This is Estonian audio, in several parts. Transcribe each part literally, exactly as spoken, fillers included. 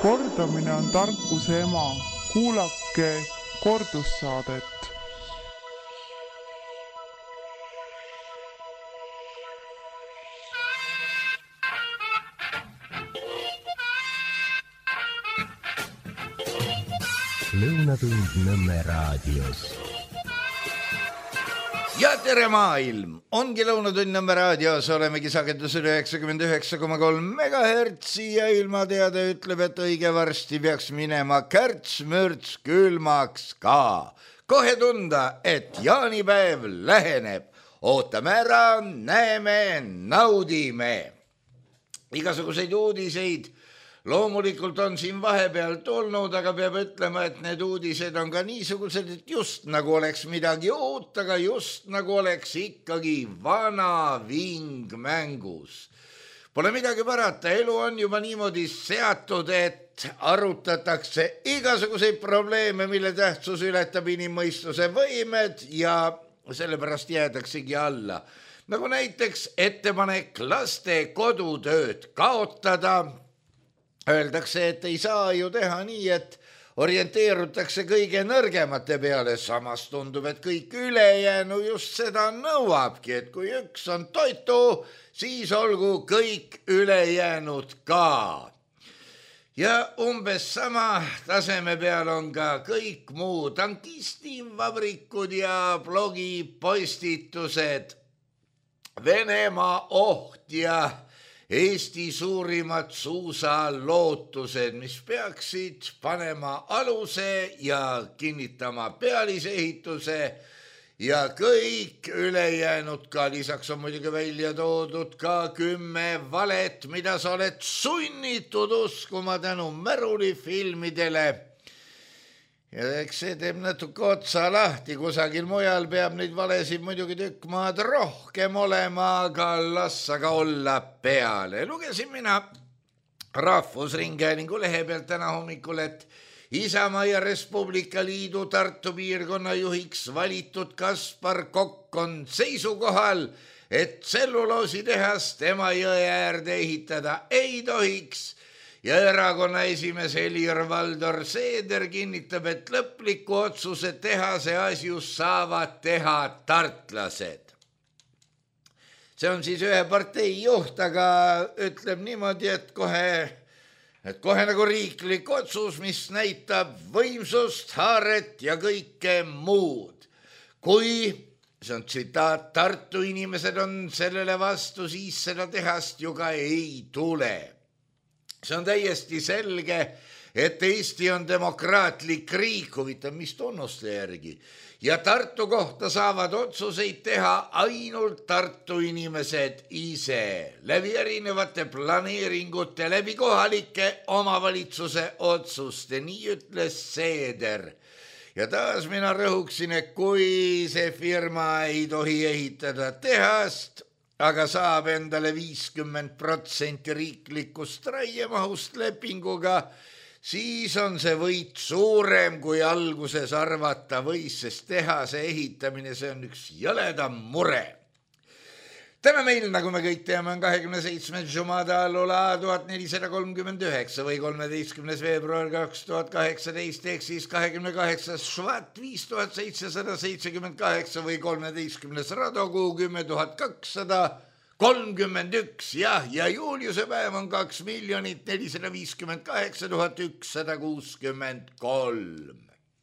Kordamine on tarkuse ema. Kuulake kordussaadet. Lõunatund Nõmme raadios. Ja tere maailm! Ongi Lõunatund Nõmme raadios, olemegi sagedusel üheksakümmend üheksa koma kolm megahertsi ja ilmateade ütleb, et õige varsti peaks minema kärts-mürts külmaks ka. Kohe tunda, et jaanipäev läheneb. Ootame ära, näeme, naudime. Igasuguseid uudiseid loomulikult on siin vahepeal tulnud, aga peab ütlema, et need uudised on ka niisugused, et just nagu oleks midagi uut, aga just nagu oleks ikkagi vana ving mängus. Pole midagi parata, elu on juba niimoodi seatud, et arutatakse igasuguseid probleeme, mille tähtsus ületab inimmõistuse võimed ja sellepärast jäädaksegi alla. Nagu näiteks ettepanek laste kodutööd kaotada. Öeldakse, et ei saa ju teha nii, et orienteerutakse kõige nõrgemate peale, samas tundub, et kõik ülejäänu just seda nõuabki, et kui üks on toitu, siis olgu kõik ülejäänud ka. Ja umbes sama taseme peal on ka kõik muu tankistivabrikud ja blogipostitused, Venemaa oht ja Eesti suurimad suusalootused, mis peaksid panema aluse ja kinnitama pealisehituse ja kõik ülejäänud ka. Lisaks on muidugi välja toodud ka kümme valet, mida sa oled sunnitud uskuma tänu Märuli-filmidele. Ja eks see teeb natuke otsa lahti, kusagil mujal peab neid valesid muidugi tükk maad rohkem olema, aga las aga olla peale. Lugesin mina Rahvusringhäälingu lehe pealt täna hommikul, et Isamaa ja Res Publica Liidu Tartu piirkonna juhiks valitud Kaspar Kokk on seisukohal, et tselluloositehas tema jõe äärde ehitada ei tohiks. Ja erakonna esimees Helir-Valdor Seeder kinnitab, et lõpliku otsuse tehase asjus saavad teha tartlased. See on siis ühe partei juht, aga ütleb niimoodi, et kohe, et kohe nagu riiklik otsus, mis näitab võimsust, haaret ja kõike muud. Kui, see on tsitaat, Tartu inimesed on sellele vastu, siis seda tehast ju ka ei tule. See on täiesti selge, et Eesti on demokraatlik riik, huvitav, mis tunnuste järgi. Ja Tartu kohta saavad otsuseid teha ainult Tartu inimesed ise. Läbi erinevate planeeringute, läbi kohalike omavalitsuse otsuste, nii ütles Seeder. Ja taas mina rõhuksin, et kui see firma ei tohi ehitada tehast, aga saab endale viiskümmend protsenti riiklikust raiemahust lepinguga, siis on see võit suurem, kui alguses arvata võis, sest tehase ehitamine, see on üks jõledam mure. Täna meil, nagu me kõik teame, on kahekümne seitsmes Jumada Lula tuhat nelisada kolmkümmend üheksa või kolmeteistkümnes veebruar kaks tuhat kaheksateist, ehk siis kahekümne kaheksas Švat viis tuhat seitsesada seitsekümmend kaheksa või kolmeteistkümnes Radokuu kümme tuhat kakssada kolmkümmend üks, jah, ja Juliuse päev on kaks miljonit nelisada viiskümmend kaheksa tuhat ükssada kuuskümmend kolm.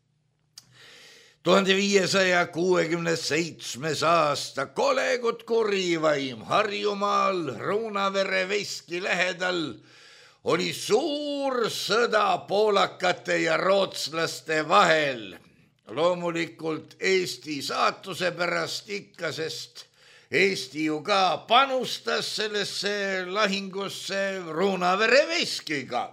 tuhande viiesaja kuuekümne seitsmes aasta Kolegut kurivaim Harjumaal Ruunavere Veski lähedal oli suur sõda poolakate ja rootslaste vahel. Loomulikult Eesti saatuse pärast ikka, sest Eesti ju ka panustas sellesse lahingusse Ruunavere Veskiga.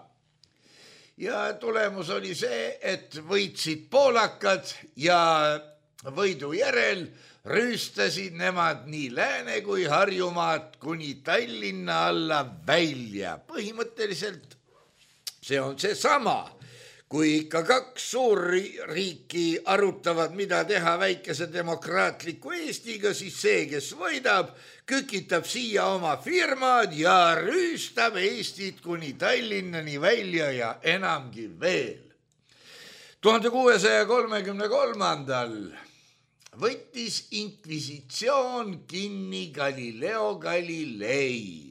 Ja tulemus oli see, et võitsid poolakad ja võidu järel rüüstasid nemad nii Lääne kui Harjumaad kuni Tallinna alla välja. Põhimõtteliselt see on see sama, kui ikka kaks suurriiki arutavad, mida teha väikese demokraatliku Eestiga, siis see, kes võidab, kükitab siia oma firmad ja rüüstab Eestit kuni Tallinnani välja ja enamgi veel. tuhande kuuesaja kolmekümne kolmandal võttis inkvisitsioon kinni Galileo Galilei.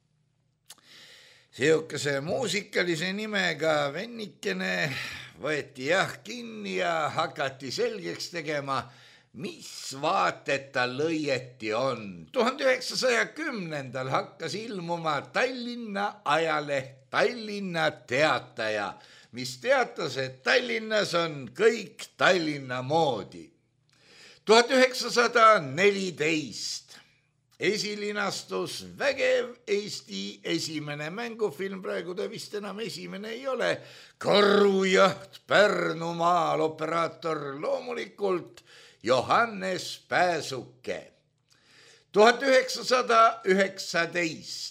Seukese muusikalise nimega vennikene võeti jah kinni ja hakati selgeks tegema, mis vaated tal õieti on. tuhande üheksasaja kümnendal hakkas ilmuma Tallinna ajaleht Tallinna Teataja, mis teatas, et Tallinnas on kõik Tallinna moodi. tuhat üheksasada neliteist esilinastus Vägev Eesti esimene mängufilm, praegu ta vist enam esimene ei ole, Karrujaht Pärnumaal, operaator loomulikult Johannes Pääsuke. tuhat üheksasada üheksateist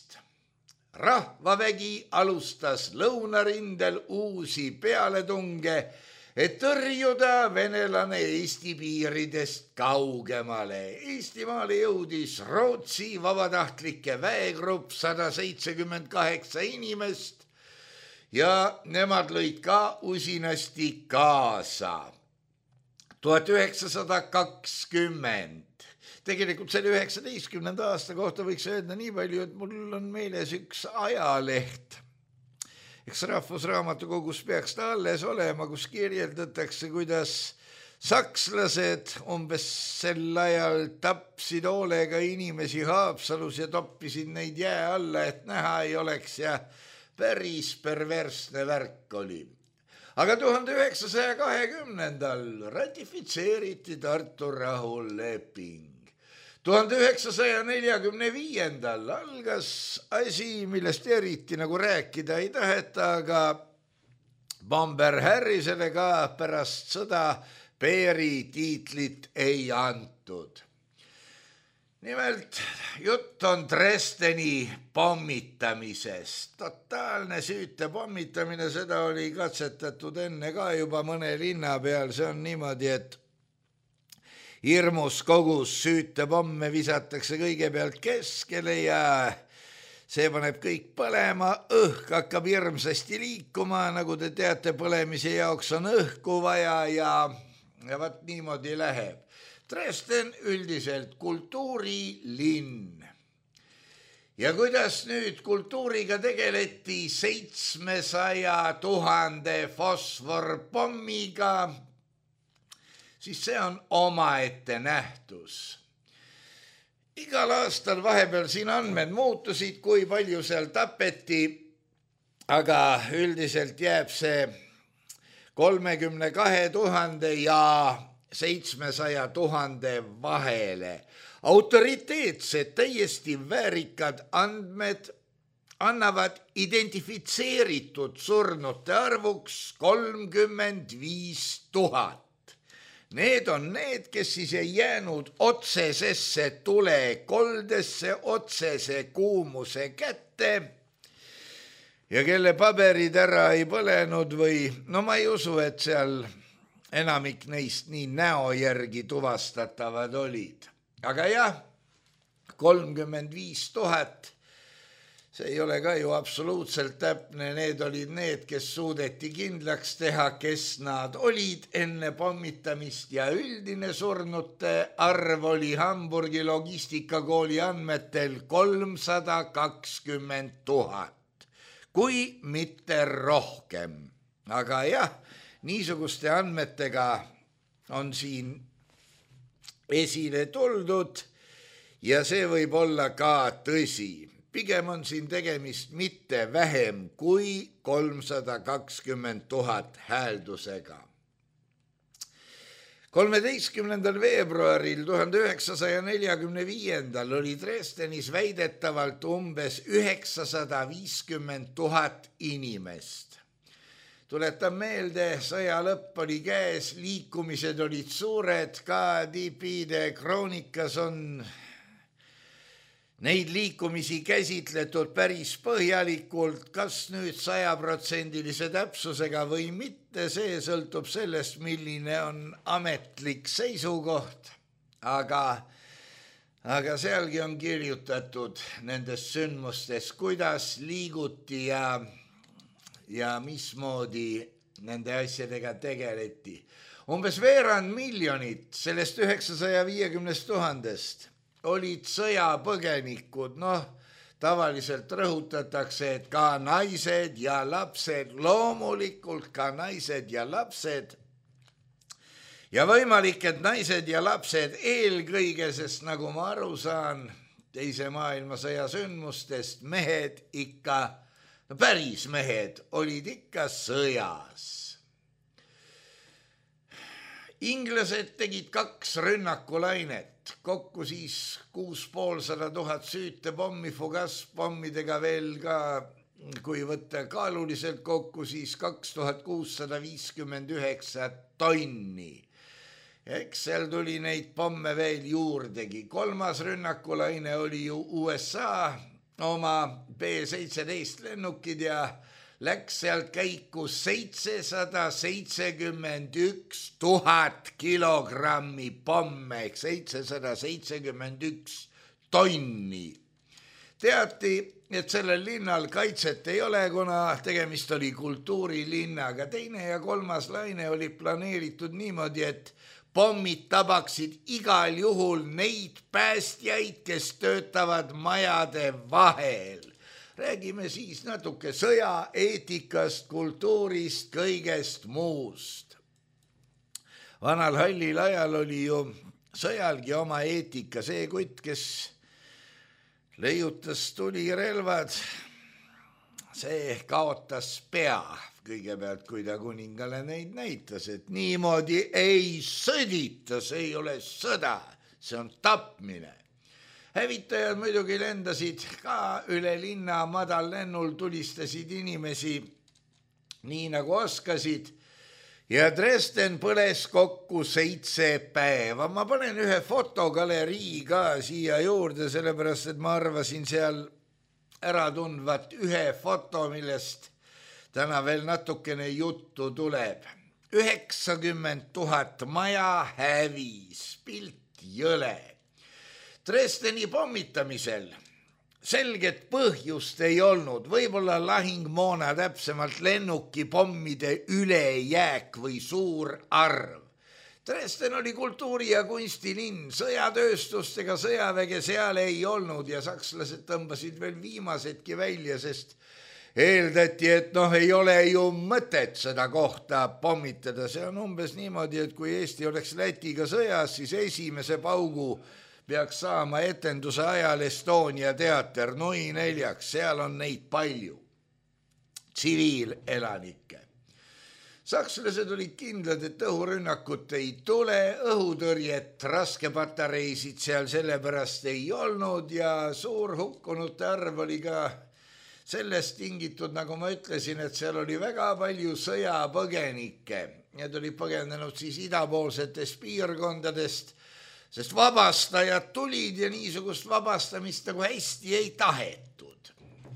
Rahvavägi alustas lõunarindel uusi pealetunge, et tõrjuda venelane Eesti piiridest kaugemale. Eestimaale jõudis Rootsi vabatahtlike väegrupp sada seitsekümmend kaheksa inimest ja nemad lõid ka usinasti kaasa. tuhat üheksasada kakskümmend Tegelikult selle üheksateistkümnenda aasta kohta võiks öelda nii palju, et mul on meeles üks ajaleht. Eks Rahvusraamatukogus peaks ta alles olema, kus kirjeldatakse, kuidas sakslased umbes sel ajal tapsid hoolega inimesi Haapsalus ja toppisid neid jää alla, et näha ei oleks ja päris perversne värk oli. Aga tuhande üheksasaja kahekümnendal ratifitseeriti Tartu rahuleping. tuhande üheksasaja neljakümne viiendal algas asi, millest eriti nagu rääkida ei taheta, aga Bomber Harrisele ka pärast sõda Peeri tiitlit ei antud. Nimelt jutt on Dresdeni pommitamisest. Totaalne süüte pommitamine, seda oli katsetatud enne ka juba mõne linna peal. See on niimoodi, et hirmus kogus süütepomme visatakse kõigepealt keskele ja see paneb kõik põlema, õhk hakkab hirmsasti liikuma, nagu te teate, põlemise jaoks on õhku vaja ja, ja vaat niimoodi läheb. Dresden üldiselt kultuurilinn. Ja kuidas nüüd kultuuriga tegeleti seitsmesaja tuhande fosforpommiga, siis see on omaette nähtus. Igal aastal vahepeal siin andmed muutusid, kui palju seal tapeti, aga üldiselt jääb see kolmekümne kahe tuhande ja seitsmesaja tuhande vahele. Autoriteetsed, täiesti väärikad andmed annavad identifitseeritud surnute arvuks kolmkümmend viis tuhat. Need on need, kes siis ei jäänud otsesesse tulekoldesse, otsese kuumuse kätte ja kelle paberid ära ei põlenud või, no ma ei usu, et seal enamik neist nii näo järgi tuvastatavad olid. Aga jah, kolmkümmend viis tuhat, see ei ole ka ju absoluutselt täpne, need olid need, kes suudeti kindlaks teha, kes nad olid enne pommitamist ja üldine surnute arv oli Hamburgi logistikakooli andmetel kolmsada kakskümmend tuhat, kui mitte rohkem. Aga jah, niisuguste andmetega on siin esile tuldud ja see võib olla ka tõsi. Pigem on siin tegemist mitte vähem kui kolmsada kakskümmend tuhat hääldusega. kolmeteistkümnendal veebruaril tuhande üheksasaja neljakümne viiendal oli Dresdenis väidetavalt umbes üheksasada viiskümmend tuhat inimest. Tuletan meelde, sõja lõpp oli käes, liikumised olid suured, ka D P-de kroonikas on neid liikumisi käsitletud päris põhjalikult, kas nüüd sajaprotsendilise täpsusega või mitte, see sõltub sellest, milline on ametlik seisukoht, aga, aga sealgi on kirjutatud nendest sündmustest, kuidas liiguti ja, ja mismoodi nende asjadega tegeleti. Umbes veerand miljonit sellest üheksasaja viiekümnest tuhandest olid sõjapõgenikud, noh, tavaliselt rõhutatakse, et ka naised ja lapsed, loomulikult ka naised ja lapsed. Ja võimalik, et naised ja lapsed eelkõige, sest nagu ma aru saan teise maailmasõja sündmustest, mehed ikka, no päris mehed olid ikka sõjas. Inglased tegid kaks rünnakulainet, kokku siis kuus poolsada tuhat süüte pommi, fugaspommidega veel ka, kui võtta kaaluliselt kokku, siis kaks tuhat kuussada viiskümmend üheksa tonni. Eks seal tuli neid pomme veel juurdegi. Kolmas rünnakulaine oli ju U S A oma B seitseteist lennukid ja läks sealt käiku seitsesada seitsekümmend üks tuhat kilogrammi pomme ehk seitsesada seitsekümmend üks tonni. Teati, et sellel linnal kaitset ei ole, kuna tegemist oli kultuurilinnaga. Teine ja kolmas laine oli planeeritud niimoodi, et pommid tabaksid igal juhul neid päästjaid, kes töötavad majade vahel. Räägime siis natuke sõjaeetikast, kultuurist, kõigest muust. Vanal hallil ajal oli ju sõjalgi oma eetika, see kutt, kes leiutas tulirelvad, see kaotas pea kõigepealt, kui ta kuningale neid näitas, et niimoodi ei sõdita, see ei ole sõda, see on tapmine. Hävitajad muidugi lendasid ka üle linna madallennul, tulistasid inimesi nii nagu oskasid ja Dresden põles kokku seitse päeva. Ma panen ühe fotogalerii ka siia juurde, sellepärast et ma arvasin seal ära tundvat ühe foto, millest täna veel natukene juttu tuleb. üheksakümmend tuhat maja hävis, pilt jõle. Dresdeni pommitamisel selget põhjust ei olnud, võib-olla lahingmoona, täpsemalt lennuki pommide ülejääk või suur arv. Dresden oli kultuuri- ja kunstilinn, sõjatööstustega sõjaväge seal ei olnud ja sakslased tõmbasid veel viimasedki välja, sest eeldati, et noh, ei ole ju mõtet seda kohta pommitada. See on umbes niimoodi, et kui Eesti oleks Lätiga sõjas, siis esimese paugu peaks saama etenduse ajal Estonia teater, nui neljaks, seal on neid palju, tsiviilelanikke. Sakslased olid kindlad, et õhurünnakut ei tule, õhutõrjet, raskepatareisid seal sellepärast ei olnud ja suur hukkunute arv oli ka sellest tingitud, nagu ma ütlesin, et seal oli väga palju sõjapõgenikke. Need olid põgenenud siis idapoolsetest piirkondadest, sest vabastajad tulid ja niisugust vabastamist nagu hästi ei tahetud.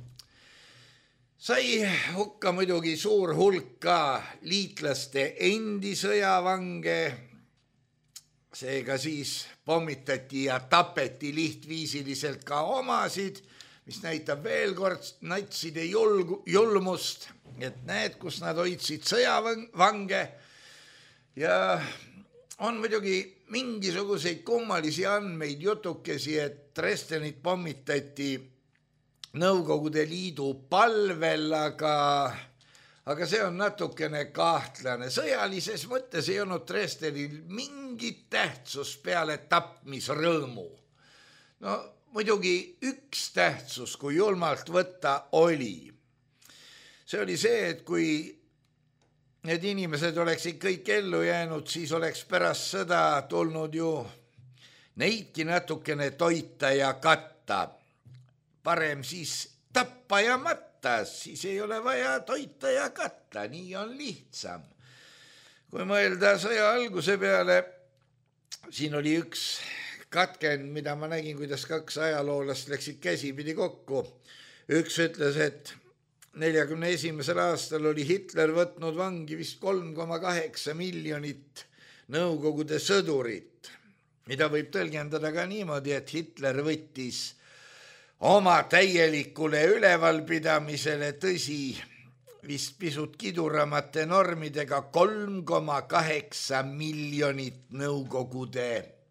Sai hukka muidugi suur hulk ka liitlaste endi sõjavange, seega siis pommitati ja tapeti lihtviisiliselt ka omasid, mis näitab veel kord natside julg, julmust, et näed, kus nad hoidsid sõjavange ja on muidugi mingisuguseid kummalisi andmeid jutukesi, et Dresdenit pommitati Nõukogude Liidu palvel, aga, aga see on natukene kahtlane. Sõjalises mõttes ei olnud Dresdenil mingit tähtsus peale tapmisrõõmu. No muidugi üks tähtsus, kui julmalt võtta, oli. See oli see, et kui need inimesed oleksid kõik ellu jäänud, siis oleks pärast sõda tulnud ju neidki natukene toita ja katta. Parem siis tappa ja matta, siis ei ole vaja toita ja katta, nii on lihtsam. Kui mõelda sõja alguse peale, siin oli üks katken, mida ma nägin, kuidas kaks ajaloolast läksid käsipidi kokku. Üks ütles, et neljakümne esimesel aastal oli Hitler võtnud vangi vist kolm koma kaheksa miljonit Nõukogude sõdurit, mida võib tõlgendada ka niimoodi, et Hitler võttis oma täielikule ülevalpidamisele, tõsi, vist pisut kiduramate normidega kolm koma kaheksa miljonit Nõukogude,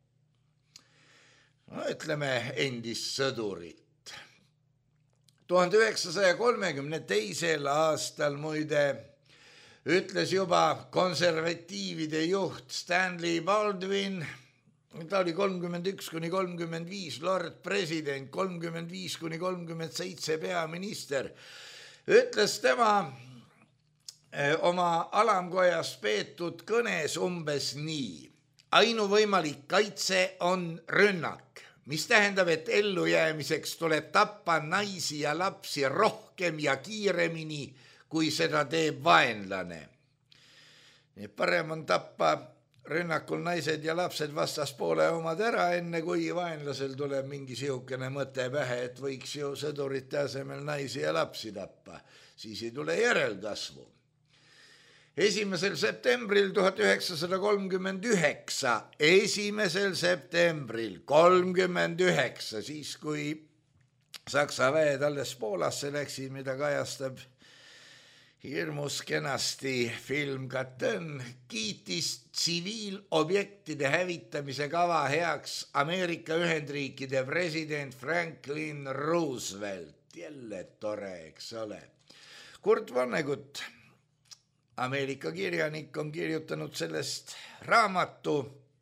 no ütleme, endist sõdurit. tuhande üheksasaja kolmekümne teisel aastal muide ütles juba konservatiivide juht Stanley Baldwin, ta oli kolmkümmend üks kuni kolmkümmend viis lord president, kolmkümmend viis kuni kolmkümmend seitse peaminister, ütles tema oma alamkojas peetud kõnes umbes nii. Ainuvõimalik kaitse on rünnak, mis tähendab, et ellujäämiseks tuleb tappa naisi ja lapsi rohkem ja kiiremini, kui seda teeb vaenlane. Nii parem on tappa rünnakul naised ja lapsed vastaspoole omad ära, enne kui vaenlasel tuleb mingi sihukene mõte pähe, et võiks ju sõdurite asemel naisi ja lapsi tappa. Siis ei tule järelkasvu. Esimesel septembril tuhat üheksasada kolmkümmend üheksa, esimesel septembril kolmkümmend üheksa, siis kui Saksa väed alles Poolasse läksid, mida kajastab hirmus kenasti film Katõn, kiitis tsiviilobjektide hävitamise kava heaks Ameerika Ühendriikide president Franklin Roosevelt. Jälle tore, eks ole. Kurt Vonnegut, Ameerika kirjanik, on kirjutanud sellest raamatu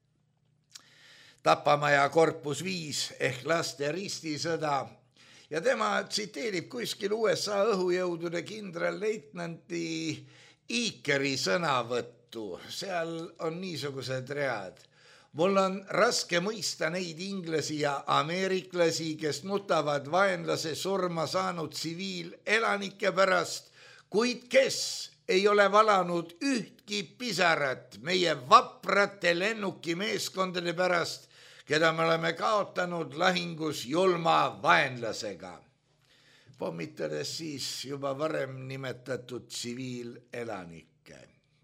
Tapamaja korpus viis ehk laste ristisõda. Ja tema tsiteerib kuskil U S A õhujõudude kindralleitnanti Eakeri sõnavõttu. Seal on niisugused read. Mul on raske mõista neid inglasi ja ameeriklasi, kes nutavad vaenlase surma saanud tsiviilelanike pärast, kuid kes ei ole valanud ühtki pisarat meie vaprate lennukimeeskondade pärast, keda me oleme kaotanud lahingus julma vaenlasega, pommitades siis juba varem nimetatud tsiviilelanikke.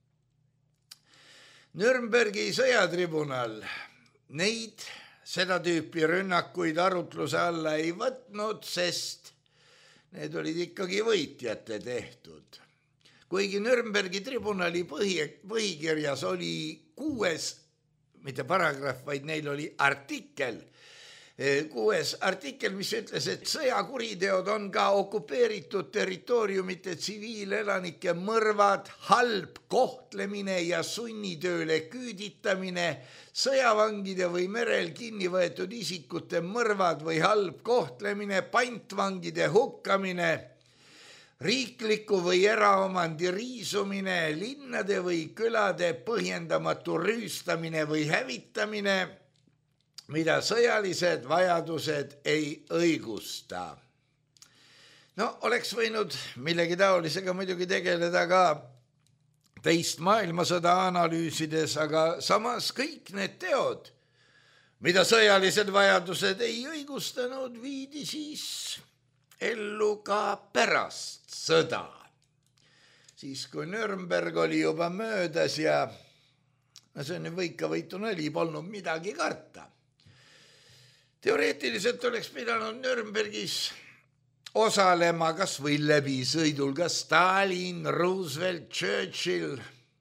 Nürnbergi sõjatribunal neid seda tüüpi rünnakuid arutluse alla ei võtnud, sest need olid ikkagi võitjate tehtud. Kuigi Nürnbergi tribunali põhi, põhikirjas oli kuues mitte paragrahv, vaid neil oli artikkel, kuues artikkel, mis ütles, et sõjakuriteod on ka okupeeritud territooriumite tsiviilelanike mõrvad, halb kohtlemine ja sunnitööle küüditamine, sõjavangide või merel kinni võetud isikute mõrvad või halb kohtlemine, pantvangide hukkamine, riikliku või eraomandi riisumine, linnade või külade põhjendamatu rüüstamine või hävitamine, mida sõjalised vajadused ei õigusta. No oleks võinud millegi taolisega muidugi tegeleda ka teist maailmasõda analüüsides, aga samas kõik need teod, mida sõjalised vajadused ei õigustanud, viidi siis ellu ka pärast sõda. Siis kui Nürnberg oli juba möödas ja no see on võika võitu nali, polnud midagi karta. Teoreetiliselt oleks pidanud Nürnbergis osalema kas või läbi sõidul ka Stalin, Roosevelt, Churchill.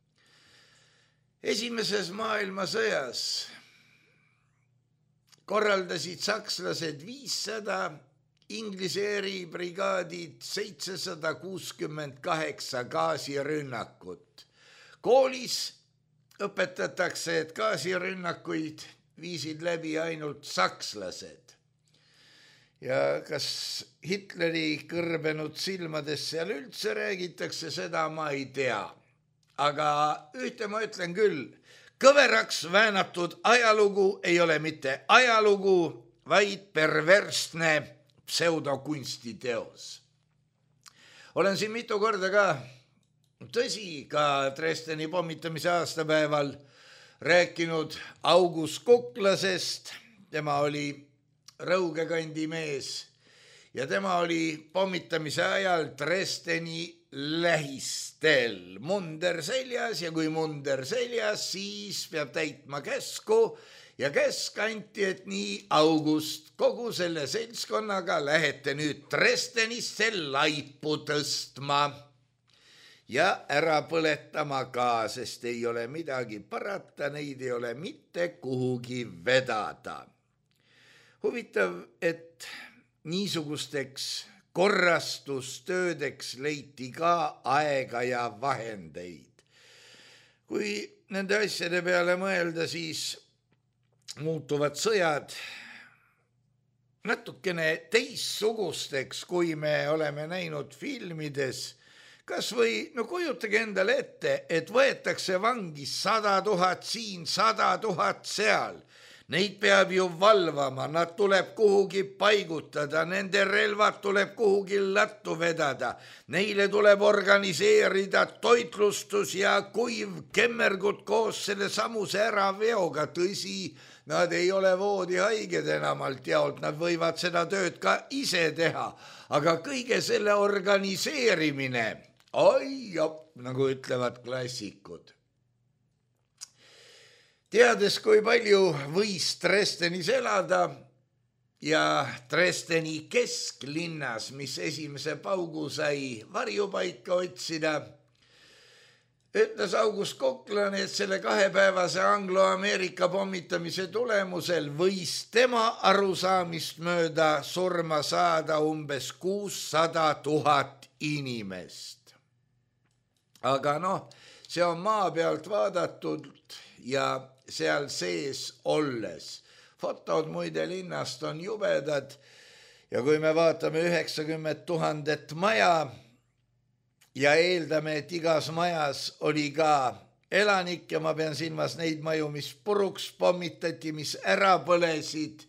Esimeses maailmasõjas korraldasid sakslased viissada, Inglise eribrigaadid seitsesada kuuskümmend kaheksa gaasirünnakut. Koolis õpetatakse, et gaasirünnakuid viisid läbi ainult sakslased. Ja kas Hitleri kõrbenud silmades seal üldse räägitakse, seda ma ei tea. Aga ühte ma ütlen küll, kõveraks väänatud ajalugu ei ole mitte ajalugu, vaid perversne pseudokunstiteos. Olen siin mitu korda ka, tõsi, ka Dresdeni pommitamise aastapäeval rääkinud August Kuklasest, tema oli Rõugekandi mees ja tema oli pommitamise ajal Dresdeni lähistel munder seljas ja kui munder seljas, siis peab täitma käsku ja käsk anti, et nii August kogu selle seltskonnaga lähete nüüd Dresdenisse laipu tõstma ja ära põletama ka, sest ei ole midagi parata, neid ei ole mitte kuhugi vedada. Huvitav, et niisugusteks korrastustöödeks leiti ka aega ja vahendeid. Kui nende asjade peale mõelda, siis muutuvad sõjad natukene teissugusteks, kui me oleme näinud filmides. Kas või, no kujutage endale ette, et võetakse vangi sada tuhat siin, sada tuhat seal. Neid peab ju valvama, nad tuleb kuhugi paigutada, nende relvad tuleb kuhugi lattu vedada, neile tuleb organiseerida toitlustus ja kuiv kemmergud koos selle samuse äraveoga, tõsi, nad ei ole voodihaiged enamalt jaolt, nad võivad seda tööd ka ise teha, aga kõige selle organiseerimine, oi jop, nagu ütlevad klassikud. Teades, kui palju võis Dresdenis elada ja Dresdeni kesklinnas, mis esimese paugu sai varjupaika otsida, ütles August Koklane, et selle kahepäevase Anglo-Ameerika pommitamise tulemusel võis tema arusaamist mööda surma saada umbes kuussada tuhat inimest. Aga noh, see on maa pealt vaadatud ja seal sees olles. Fotod muide linnast on jubedad ja kui me vaatame üheksakümmend tuhandet maja ja eeldame, et igas majas oli ka elanik ja ma pean silmas neid maju, mis puruks pommitati, mis ära põlesid.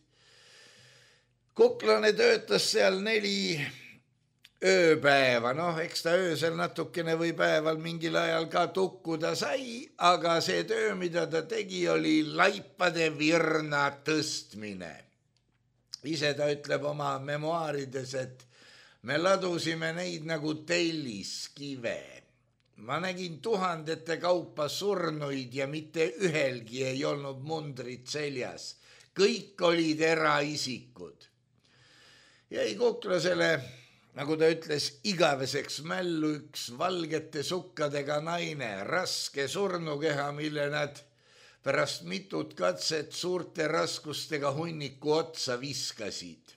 Koklane töötas seal neli ööpäeva, noh, eks ta öösel natukene või päeval mingil ajal ka tukkuda sai, aga see töö, mida ta tegi, oli laipade virna tõstmine. Ise ta ütleb oma memuaarides, et me ladusime neid nagu telliskive. Ma nägin tuhandete kaupa surnuid ja mitte ühelgi ei olnud mundrit seljas. Kõik olid eraisikud. Jäi Koklasele, nagu ta ütles, igaveseks mällu üks valgete sukkadega naine, raske surnukeha, mille nad pärast mitut katset suurte raskustega hunniku otsa viskasid.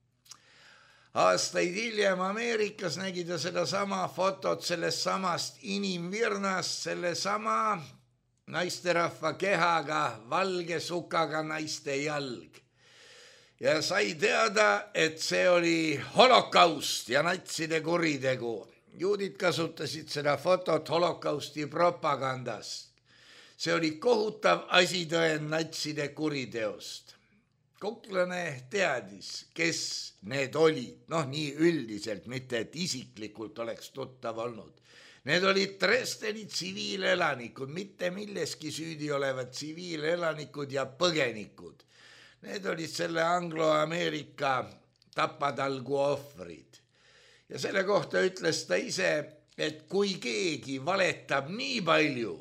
Aastaid hiljem Ameerikas nägi ta seda sama fotot sellest samast inimvirnast, selle sama naisterahva kehaga, valge sukaga naiste jalg. Ja sai teada, et see oli holokaust ja natside kuritegu. Juudid kasutasid seda fotot holokausti propagandast. See oli kohutav asitõend natside kuriteost. Koklane teadis, kes need olid, noh nii üldiselt, mitte et isiklikult oleks tuttav olnud. Need olid Dresdeni tsiviilelanikud, mitte milleski süüdi olevad tsiviilelanikud ja põgenikud. Need olid selle Anglo-Ameerika tapatalgu ohvrid. Ja selle kohta ütles ta ise, et kui keegi valetab nii palju,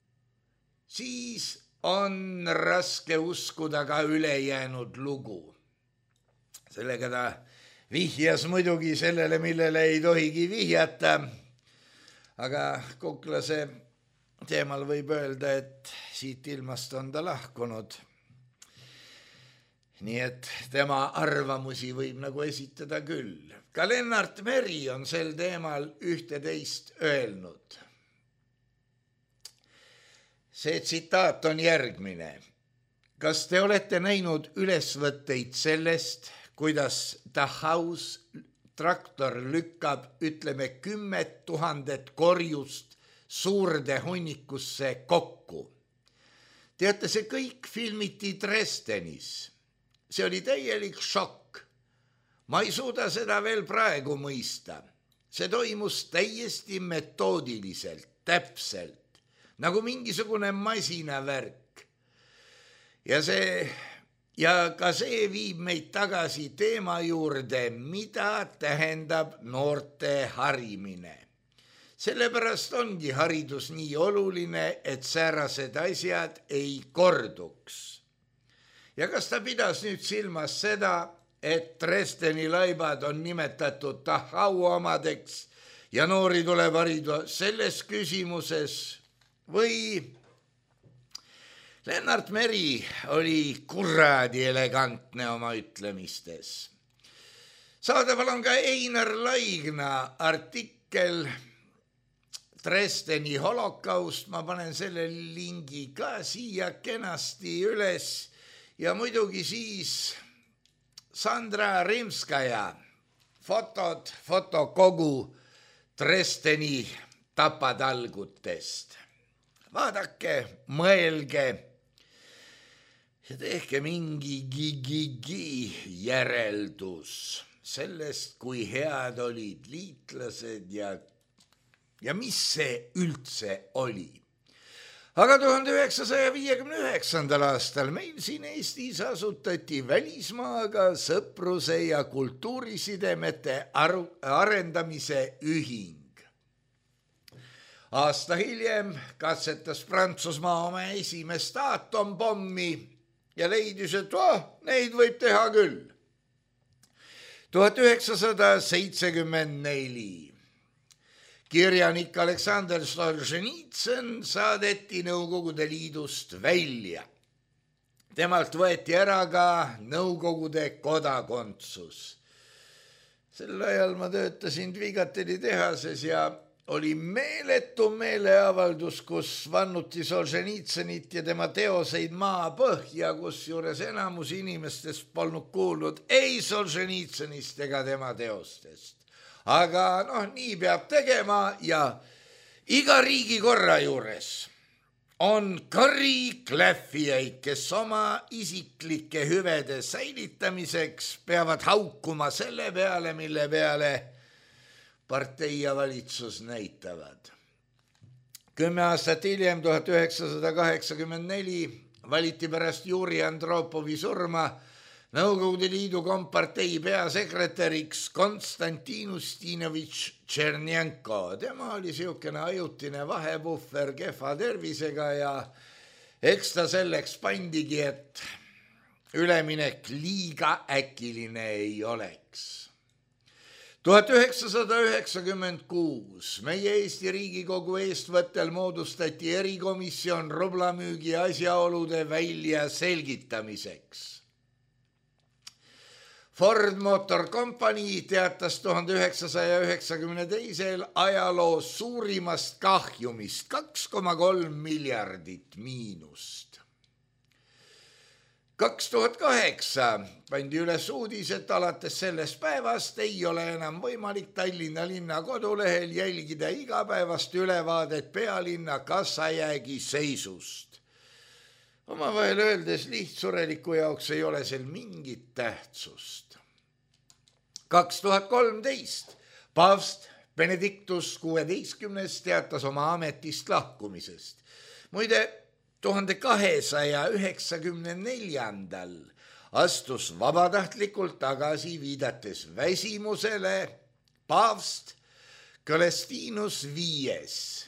siis on raske uskuda ka ülejäänud lugu. Sellega ta vihjas muidugi sellele, millele ei tohigi vihjata, aga Koklase teemal võib öelda, et siit ilmast on ta lahkunud. Nii et tema arvamusi võib nagu esitada küll. Ka Lennart Meri on sel teemal ühte teist öelnud. See tsitaat on järgmine. Kas te olete näinud ülesvõtteid sellest, kuidas Dachaus traktor lükkab, ütleme, kümmet tuhandet korjust suurde hunnikusse kokku? Teate, see kõik filmiti Dresdenis. See oli täielik šokk. Ma ei suuda seda veel praegu mõista. See toimus täiesti metoodiliselt, täpselt, nagu mingisugune masinavärk. Ja see ja ka see viib meid tagasi teema juurde, mida tähendab noorte harimine. Sellepärast ongi haridus nii oluline, et säärased asjad ei korduks. Ja kas ta pidas nüüd silmas seda, et Dresdeni laibad on nimetatud Dachau omadeks ja noori tuleb harida selles küsimuses või Lennart Meri oli kuradi elegantne oma ütlemistes. Saadaval on ka Einar Laigna artikkel Dresdeni holokaust, ma panen selle lingi ka siia kenasti üles ja muidugi siis Sandra Rimskaja fotod, fotokogu Dresdeni tapatalgutest. Vaadake, mõelge ja tehke mingi gigi järeldus sellest, kui head olid liitlased ja, ja mis see üldse oli. Aga tuhande üheksasaja viiekümne üheksandal aastal meil siin Eestis asutati välismaaga sõpruse ja kultuurisidemete arendamise ühing. Aasta hiljem katsetas Prantsusmaa oma esimest aatompommi ja leidis, et oh, neid võib teha küll. tuhat üheksasada seitsekümmend neli kirjanik Aleksander Solženitsõn saadeti Nõukogude Liidust välja. Temalt võeti ära ka Nõukogude kodakondsus. Sel ajal ma töötasin Dvigateli tehases ja oli meeletu meeleavaldus, kus vannuti Solženitsõnit ja tema teoseid maa põhja, kus juures enamus inimestest polnud kuulnud ei Solženitsõnist ega tema teostest. Aga noh, nii peab tegema ja iga riigi korra juures on kariklähvijaid, kes oma isiklike hüvede säilitamiseks peavad haukuma selle peale, mille peale partei ja valitsus näitavad. Kümme aastat hiljem, tuhat üheksasada kaheksakümmend neli, valiti pärast Juri Andropovi surma Nõukogude Liidu kompartei peasekretäriks Konstantin Ustinovitš Tšernjenko. Tema oli siukene ajutine vahepuhver kehva tervisega ja eks ta selleks pandigi, et üleminek liiga äkiline ei oleks. tuhat üheksasada üheksakümmend kuus meie Eesti Riigikogu eestvõttel moodustati erikomisjon rublamüügi asjaolude välja selgitamiseks. Ford Motor Company teatas tuhande üheksasaja üheksakümne teisel ajaloo suurimast kahjumist kaks koma kolm miljardit miinust. kaks tuhat kaheksa pandi üles uudis, et alates sellest päevast ei ole enam võimalik Tallinna linna kodulehel jälgida igapäevast ülevaadet pealinna kassajäägi seisust. Omavahel öeldes lihtsureliku jaoks ei ole seal mingit tähtsust. kaks tuhat kolmteist paavst Benedictus kuueteistkümnes teatas oma ametist lahkumisest. Muide, tuhande kahesaja üheksakümne neljandal astus vabatahtlikult tagasi viidates väsimusele paavst Celestinus viies.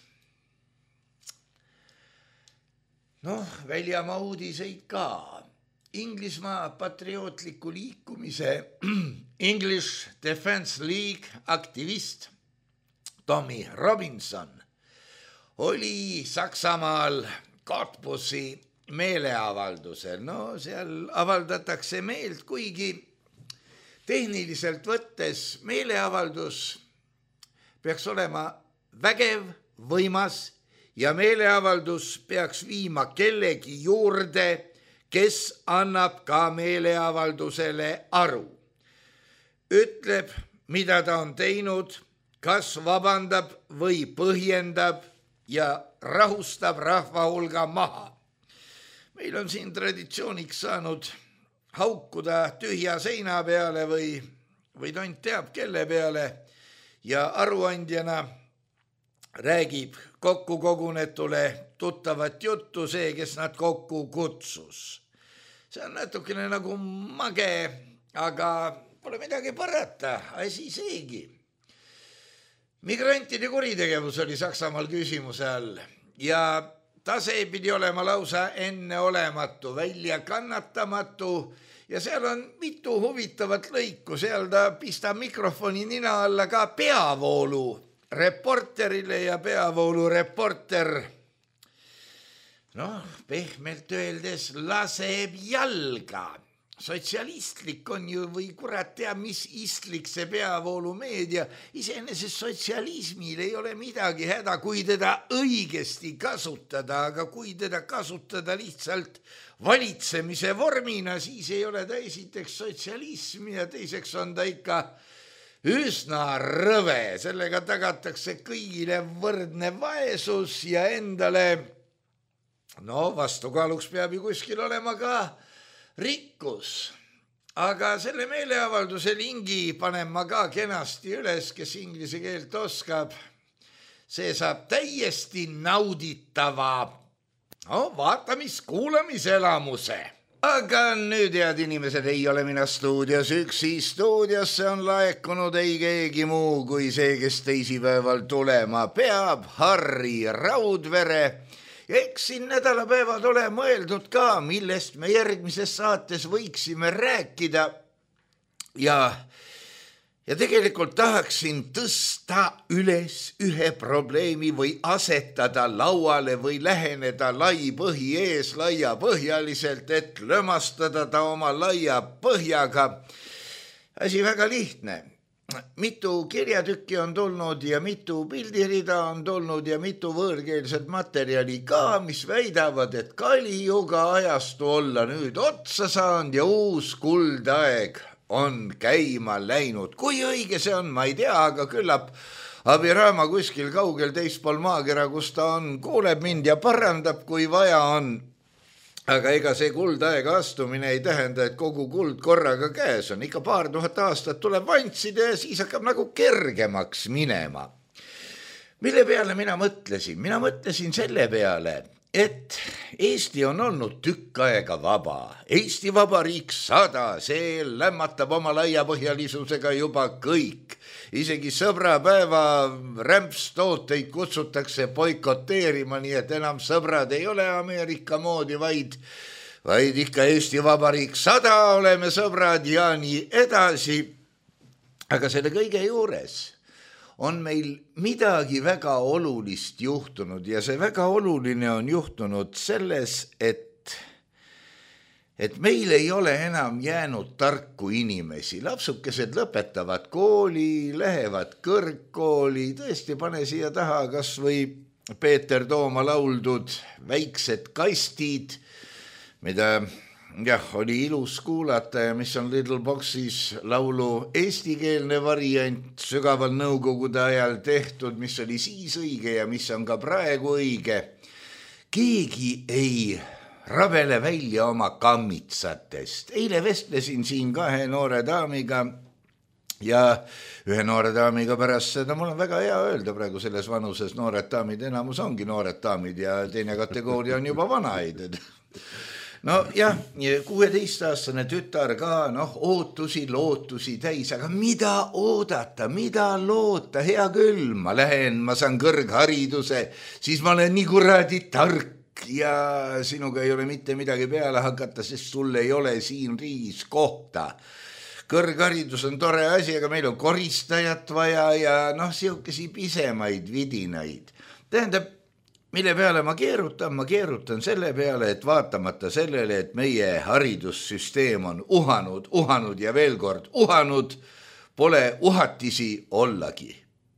Noh, väljamaa uudiseid ka. Inglismaa patriootliku liikumise English Defence League aktivist Tommy Robinson oli Saksamaal Cottbusi meeleavaldusel. No seal avaldatakse meelt, kuigi tehniliselt võttes meeleavaldus peaks olema vägev, võimas ja meeleavaldus peaks viima kellegi juurde, kes annab ka meeleavaldusele aru. Ütleb, mida ta on teinud, kas vabandab või põhjendab ja rahustab rahva hulga maha. Meil on siin traditsiooniks saanud haukuda tühja seina peale või, või tont teab kelle peale ja aruandjana räägib kokku kogunetule tuttavat juttu see, kes nad kokku kutsus. see on natukene nagu mage, aga pole midagi parata, asi seegi. Migrantide kuritegevus oli Saksamaal küsimuse all ja tase pidi olema lausa enneolematu, välja kannatamatu ja seal on mitu huvitavat lõiku, seal ta pistab mikrofoni nina alla ka peavoolu reporterile ja peavoolu reporter, noh, pehmelt öeldes laseb jalga. Sotsialistlik on ju või kurat tea, mis istlik see peavoolu meedia. Iseenesest sotsialismil ei ole midagi häda, kui teda õigesti kasutada, aga kui teda kasutada lihtsalt valitsemise vormina, siis ei ole ta esiteks sotsialism ja teiseks on ta ikka üsna rõve. Sellega tagatakse kõigile võrdne vaesus ja endale, no vastukaaluks peab ju kuskil olema ka rikkus, aga selle meeleavalduse lingi panen ma ka kenasti üles, kes inglise keelt oskab. See saab täiesti nauditava no, vaatamis-kuulamiselamuse. Aga nüüd, head inimesed, ei ole mina stuudios üksi. Stuudiosse on laekunud ei keegi muu kui see, kes teisipäeval tulema peab, Harri Raudvere. Ja eks siin nädalapäevad ole mõeldud ka, millest me järgmises saates võiksime rääkida. Ja, ja tegelikult tahaksin tõsta üles ühe probleemi või asetada lauale või läheneda lai põhi ees laiapõhjaliselt, et lömastada ta oma laia põhjaga. Asi väga lihtne. Mitu kirjatükki on tulnud ja mitu pildirida on tulnud ja mitu võõrkeelset materjali ka, mis väidavad, et Kalijuga ajastu olla nüüd otsa saanud ja uus kuldaeg on käima läinud. Kui õige see on, ma ei tea, aga küllap Abiraama kuskil kaugel teispool maakera, kus ta on, kuuleb mind ja parandab, kui vaja on. Aga ega see kuldaega astumine ei tähenda, et kogu kuld korraga käes on. Ikka paar tuhat aastat tuleb vantsida ja siis hakkab nagu kergemaks minema. Mille peale mina mõtlesin? Mina mõtlesin selle peale, et Eesti on olnud tükk aega vaba. Eesti Vabariik sada, see lämmatab oma laiapõhjalisusega juba kõik. Isegi sõbrapäeva rämpstooteid kutsutakse boikoteerima, nii et enam sõbrad ei ole Ameerika moodi, vaid, vaid ikka Eesti Vabariik sada oleme sõbrad ja nii edasi. Aga selle kõige juures on meil midagi väga olulist juhtunud ja see väga oluline on juhtunud selles, et et meil ei ole enam jäänud tarku inimesi. Lapsukesed lõpetavad kooli, lähevad kõrgkooli, tõesti pane siia taha kas või Peeter Tooma lauldud Väiksed kastid, mida jah, oli ilus kuulata ja mis on Little Boxis laulu eestikeelne variant sügaval nõukogude ajal tehtud, mis oli siis õige ja mis on ka praegu õige. Keegi ei rabele välja oma kammitsatest. Eile vestlesin siin kahe noore daamiga ja ühe noore daamiga pärast seda. Mul on väga hea öelda praegu selles vanuses noored daamid, enamus ongi noored daamid ja teine kategooria on juba vanaid. No jah, kuueteistaastane tütar ka, noh, ootusi, lootusi täis, aga mida oodata, mida loota, hea küll, ma lähen, ma saan kõrghariduse, siis ma olen nii kuradi tark ja sinuga ei ole mitte midagi peale hakata, sest sul ei ole siin riigis kohta. Kõrgharidus on tore asi, aga meil on koristajat vaja ja noh, siukesi pisemaid vidinaid. Tähendab, mille peale ma keerutan? Ma keerutan selle peale, et vaatamata sellele, et meie haridussüsteem on uhanud, uhanud ja veel kord uhanud, pole uhatisi ollagi.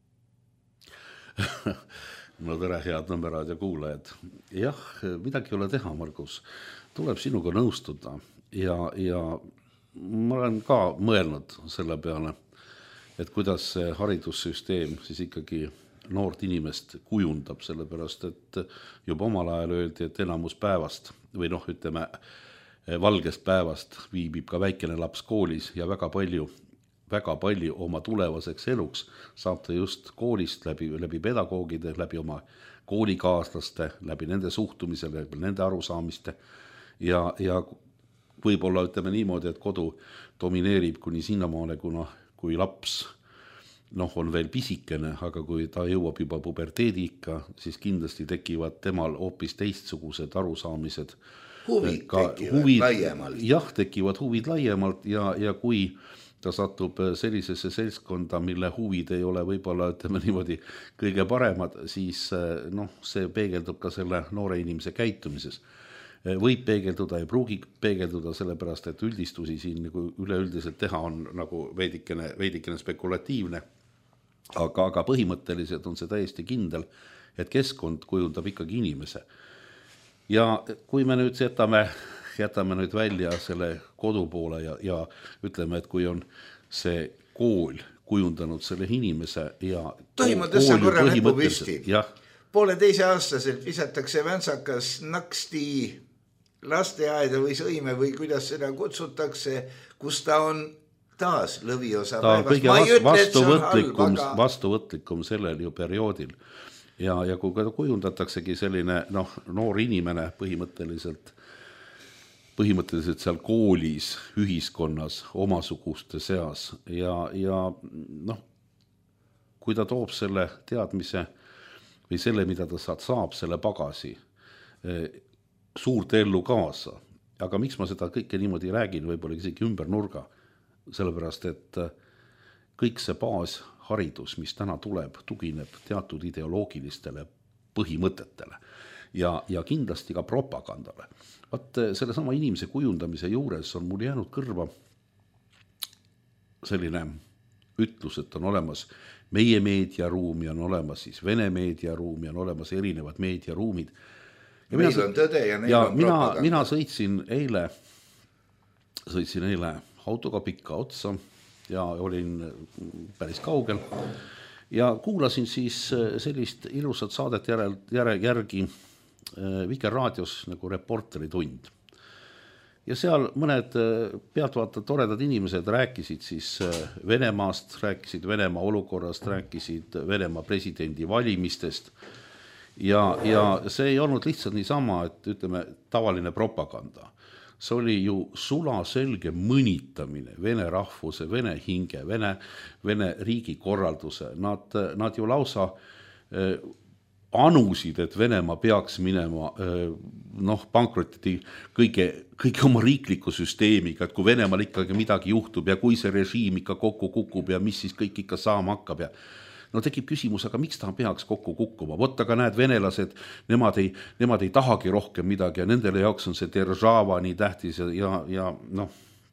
No tere, head Nõmmeraadio kuulajad. Jah, midagi ei ole teha, Margus. Tuleb sinuga nõustuda ja, ja ma olen ka mõelnud selle peale, et kuidas see haridussüsteem siis ikkagi noort inimest kujundab, sellepärast, et juba omal ajal öeldi, et enamus päevast või noh, ütleme, valgest päevast viibib ka väikene laps koolis ja väga palju väga palju oma tulevaseks eluks saab ta just koolist läbi, läbi pedagoogide, läbi oma koolikaaslaste, läbi nende suhtumisele, läbi nende arusaamiste. Ja, ja võib-olla ütleme niimoodi, et kodu domineerib kuni sinnamaale, kuna kui laps noh, on veel pisikene, aga kui ta jõuab juba puberteediikka, siis kindlasti tekivad temal hoopis teistsugused arusaamised. Huvid ka, tekivad huvid, laiemalt. Jah, tekivad huvid laiemalt ja, ja kui ta satub sellisesse seltskonda, mille huvid ei ole võib-olla, ütleme niimoodi, kõige paremad, siis noh, see peegeldub ka selle noore inimese käitumises. Võib peegelduda ja pruugi peegelduda sellepärast, et üldistusi siin nagu üleüldiselt teha on nagu veidikene, veidikene spekulatiivne. Aga, aga põhimõtteliselt on see täiesti kindel, et keskkond kujundab ikkagi inimese. Ja kui me nüüd jätame, jätame nüüd välja selle kodu poole ja, ja ütleme, et kui on see kool kujundanud selle inimese ja tohima tõsta korra näpu püsti. Poole teise aastaselt visatakse väntsakas naksti lasteaeda või sõime või kuidas seda kutsutakse, kus ta on taas lõviosa ta on kõige vastuvõtlikum, aga... vastuvõtlikum sellel ju perioodil ja, ja kui kujundataksegi selline noh, noor inimene põhimõtteliselt põhimõtteliselt seal koolis, ühiskonnas, omasuguste seas ja, ja noh, kui ta toob selle teadmise või selle, mida ta saab selle pagasi suurt ellu kaasa, aga miks ma seda kõike niimoodi räägin, võib-olla isegi ümber nurga, sellepärast, et kõik see baasharidus, mis täna tuleb, tugineb teatud ideoloogilistele põhimõtetele ja, ja kindlasti ka propagandale. Vaat selle sama inimese kujundamise juures on mul jäänud kõrva selline ütlus, et on olemas meie meediaruum ja on olemas siis Vene meediaruum ja on olemas erinevad meediaruumid. Ja meil mina, on tõde ja neil ja on mina, propaganda. Mina sõitsin eile, sõitsin eile autoga pikka otsa ja olin päris kaugel ja kuulasin siis sellist ilusat saadet järel, järel, järgi Vikerraadios nagu Reporteri tund. Ja seal mõned pealtvaatajad, toredad inimesed rääkisid siis Venemaast, rääkisid Venemaa olukorrast, rääkisid Venemaa presidendi valimistest ja, ja see ei olnud lihtsalt niisama, et ütleme tavaline propaganda. See oli ju sulaselge mõnitamine Vene rahvuse, Vene hinge, Vene, Vene riigikorralduse. Nad, nad ju lausa äh, anusid, et Venemaa peaks minema äh, noh, pankroti kõige, kõige oma riikliku süsteemiga, et kui Venemaal ikkagi midagi juhtub ja kui see režiim ikka kokku kukub ja mis siis kõik ikka saama hakkab ja no tekib küsimus, aga miks ta peaks kokku kukkuma? Vot aga näed, venelased, nemad ei, nemad ei tahagi rohkem midagi ja nendele jaoks on see держава nii tähtis ja, ja, ja noh,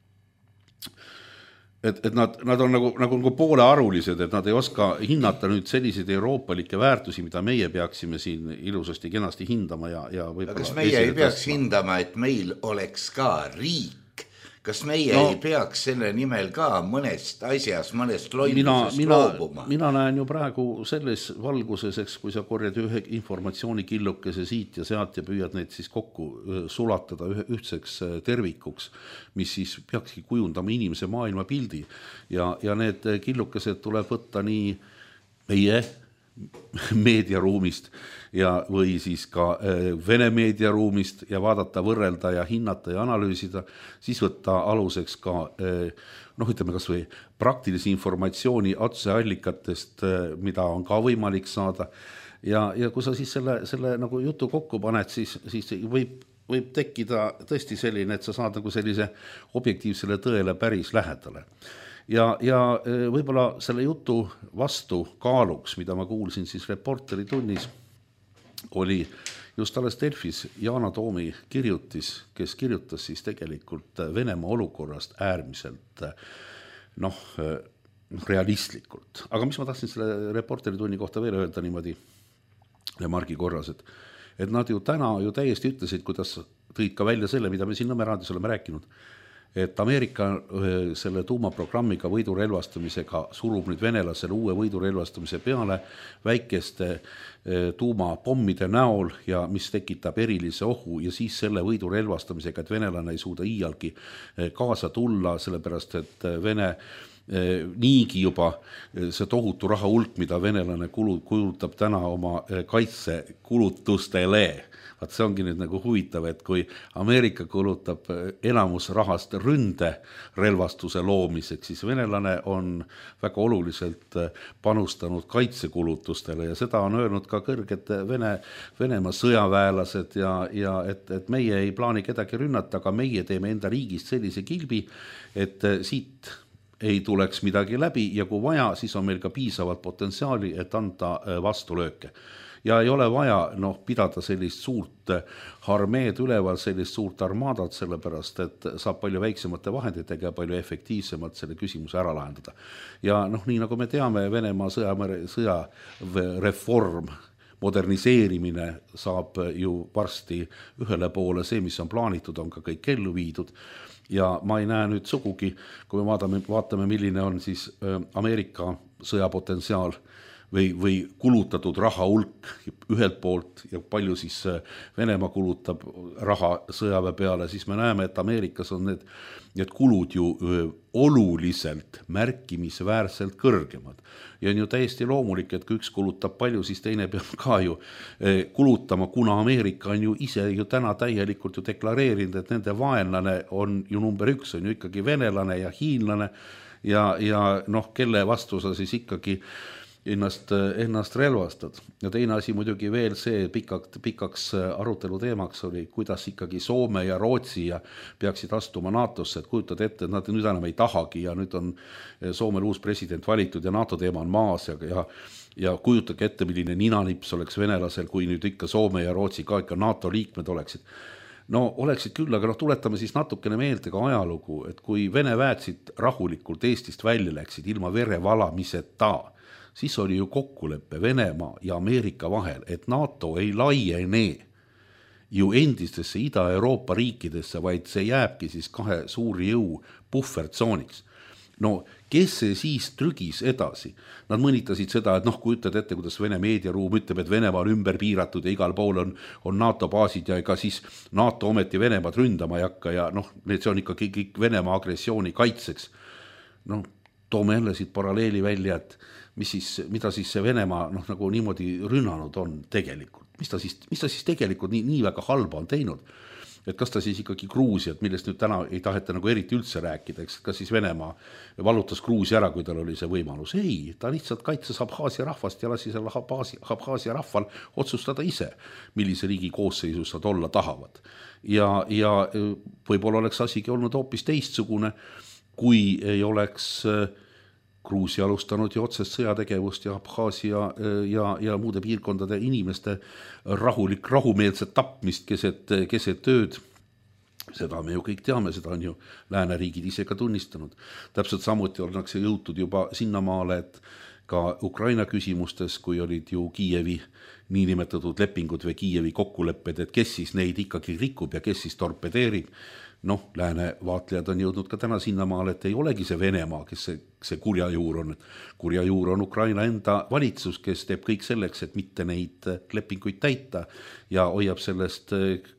et, et nad, nad on nagu, nagu, nagu poolearulised, et nad ei oska hinnata nüüd selliseid euroopalikke väärtusi, mida meie peaksime siin ilusasti kenasti hindama ja, ja võib-olla kas meie ei peaks tõstma. Hindama, et meil oleks ka riik? Kas meie no, ei peaks selle nimel ka mõnest asjas, mõnest loidlusest mina, loobuma? Mina näen ju praegu selles valguses, eks, kui sa korjad ühe informatsioonikillukese siit ja sealt ja püüad neid siis kokku sulatada ühe, ühtseks tervikuks, mis siis peakski kujundama inimese maailma pildi. Ja, ja need killukesed tuleb võtta nii meie meediaruumist ja või siis ka Vene meediaruumist ja vaadata, võrrelda ja hinnata ja analüüsida, siis võtta aluseks ka noh, ütleme kas või praktilise informatsiooni otseallikatest, mida on ka võimalik saada ja, ja kui sa siis selle, selle nagu jutu kokku paned, siis, siis võib, võib tekkida tõesti selline, et sa saad nagu sellise objektiivsele tõele päris lähedale. Ja, ja võib-olla selle jutu vastu kaaluks, mida ma kuulsin siis Reporteri tunnis, oli just alles Delfis Yana Toomi kirjutis, kes kirjutas siis tegelikult Venemaa olukorrast äärmiselt noh, realistlikult. Aga mis ma tahtsin selle Reporteri tunni kohta veel öelda niimoodi Margi korras, et, et nad ju täna ju täiesti ütlesid, kuidas tõid ka välja selle, mida me siin Nõmme raadios oleme rääkinud, et Ameerika selle tuumaprogrammiga võidurelvastamisega surub nüüd venelasele uue võidurelvastamise peale väikeste tuumapommide näol ja mis tekitab erilise ohu ja siis selle võidurelvastamisega, et venelane ei suuda iialgi kaasa tulla, sellepärast et Vene niigi juba see tohutu raha hulk, mida venelane kulutab täna oma kaitsekulutustele. Vaat see ongi nüüd nagu huvitav, et kui Ameerika kulutab enamus rahast ründe relvastuse loomiseks, siis venelane on väga oluliselt panustanud kaitsekulutustele ja seda on öelnud ka kõrged Vene, Venemaa sõjaväelased ja, ja et, et meie ei plaani kedagi rünnata, aga meie teeme enda riigist sellise kilbi, et siit ei tuleks midagi läbi ja kui vaja, siis on meil ka piisavalt potentsiaali, et anda vastulööke. Ja ei ole vaja noh, pidada sellist suurt armeed üleval, sellist suurt armaadat, sellepärast, et saab palju väiksemate vahenditega ja palju efektiivsemalt selle küsimuse ära lahendada. Ja noh, nii nagu me teame, Venemaa sõjareform, moderniseerimine saab ju varsti ühele poole, see, mis on plaanitud, on ka kõik ellu viidud. Ja ma ei näe nüüd sugugi, kui me vaatame, vaatame milline on siis Ameerika sõjapotentsiaal, või, või kulutatud raha hulk ühelt poolt ja palju siis Venemaa kulutab raha sõjaväe peale, siis me näeme, et Ameerikas on need, need kulud ju oluliselt märkimisväärselt kõrgemad. Ja on ju täiesti loomulik, et kui üks kulutab palju, siis teine peab ka ju kulutama, kuna Ameerika on ju ise ju täna täielikult ju deklareerinud, et nende vaenlane on ju number üks, on ju ikkagi venelane ja hiinlane ja, ja noh, kelle vastu sa siis ikkagi ennast, ennast relvastad. Ja teine asi muidugi veel see pikaks, pikaks arutelu teemaks oli, kuidas ikkagi Soome ja Rootsi ja peaksid astuma NATOsse, et kujutad ette, et nad nüüd enam ei tahagi ja nüüd on Soomel uus president valitud ja NATO teema on maas ja, ja, ja kujutage ette, milline ninanips oleks venelasel, kui nüüd ikka Soome ja Rootsi ka ikka NATO liikmed oleksid. No oleksid küll, aga noh, tuletame siis natukene meelde ka ajalugu, et kui Vene väetsid rahulikult Eestist välja läksid ilma verevalamiseta, siis oli ju kokkuleppe Venemaa ja Ameerika vahel, et NATO ei laiene ju endistesse Ida-Euroopa riikidesse, vaid see jääbki siis kahe suuri jõu puhvertsooniks. No, kes see siis trügis edasi? Nad mõnitasid seda, et noh, kui ütled ette, kuidas Vene meediaruum ütleb, et Venemaa on ümber piiratud ja igal pool on, on NATO baasid ja ega siis NATO ometi Venemaad ründama ei hakka ja noh, see on ikka kõik Venemaa agressiooni kaitseks. No, toome jälle siit paralleeli välja, et mis siis, mida siis see Venemaa noh, nagu niimoodi rünnanud on tegelikult. Mis ta siis, mis ta siis tegelikult nii, nii väga halba on teinud? Et kas ta siis ikkagi Gruusiat, millest nüüd täna ei taheta nagu eriti üldse rääkida, eks, kas siis Venemaa vallutas Gruusia ära, kui tal oli see võimalus? Ei, ta lihtsalt kaitses Abhaasia rahvast ja lasi selle Abhaasia rahval otsustada ise, millise riigi koosseisus nad olla tahavad. Ja, ja võib-olla oleks asigi olnud hoopis teistsugune, kui ei oleks Gruusia alustanud ja otsest sõjategevust ja Abhaasia ja, ja muude piirkondade inimeste rahulik, rahumeelset tapmist keset, keset tööd. Seda me ju kõik teame, seda on ju lääneriigid ise ka tunnistanud. Täpselt samuti ollakse jõutud juba sinnamaale, et ka Ukraina küsimustes, kui olid ju Kiievi niinimetatud lepingud või Kiievi kokkulepped, et kes siis neid ikkagi rikub ja kes siis torpedeerib. Noh, lääne vaatlejad on jõudnud ka täna sinnamaale, et ei olegi see Venemaa, kes see, see kurja juur on. Kurja juur on Ukraina enda valitsus, kes teeb kõik selleks, et mitte neid lepinguid täita ja hoiab sellest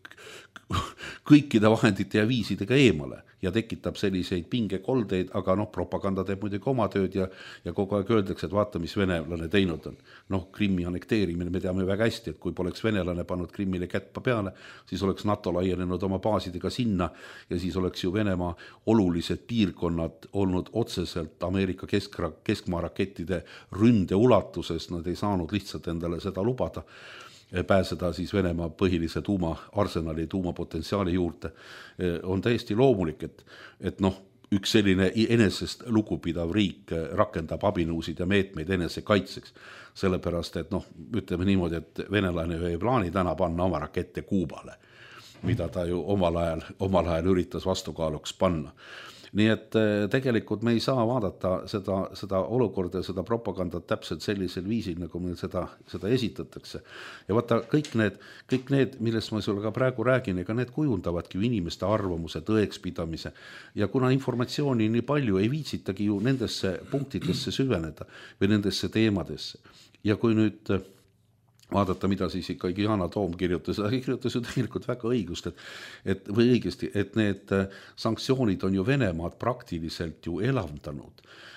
kõikide vahendite ja viisidega eemale ja tekitab selliseid pingekoldeid, aga noh, propaganda teeb muidugi oma tööd ja, ja kogu aeg öeldakse, et vaata, mis venelane teinud on. Noh, Krimmi annekteerimine, me teame väga hästi, et kui poleks venelane pannud Krimmile kätpa peale, siis oleks NATO laienenud oma baasidega sinna ja siis oleks ju Venemaa olulised piirkonnad olnud otseselt Ameerika keskra, keskmaa rakettide ründe ulatuses, nad ei saanud lihtsalt endale seda lubada pääseda siis Venemaa põhilise tuuma arsenali, tuumapotentsiaali juurde, on täiesti loomulik, et, et noh, üks selline enesest lugupidav riik rakendab abinõusid ja meetmeid enese kaitseks. Sellepärast, et noh, ütleme niimoodi, et venelane ei plaani täna panna oma rakette Kuubale, mida ta ju omal ajal, omal ajal üritas vastukaaluks panna. Nii et tegelikult me ei saa vaadata seda, seda olukorda, seda propagandat täpselt sellisel viisil, nagu meil seda, seda esitatakse. Ja vaata, kõik need, kõik need, millest ma sulle ka praegu räägin, ega need kujundavadki inimeste arvamuse, tõekspidamise. Ja kuna informatsiooni nii palju, ei viitsitagi ju nendesse punktidesse süveneda või nendesse teemadesse. Ja kui nüüd vaadata, mida siis ikkagi Yana Toom kirjutas, kirjutas ju tegelikult väga õigust, et, et, või õigesti, et need sanktsioonid on ju Venemaad praktiliselt ju elavdanud.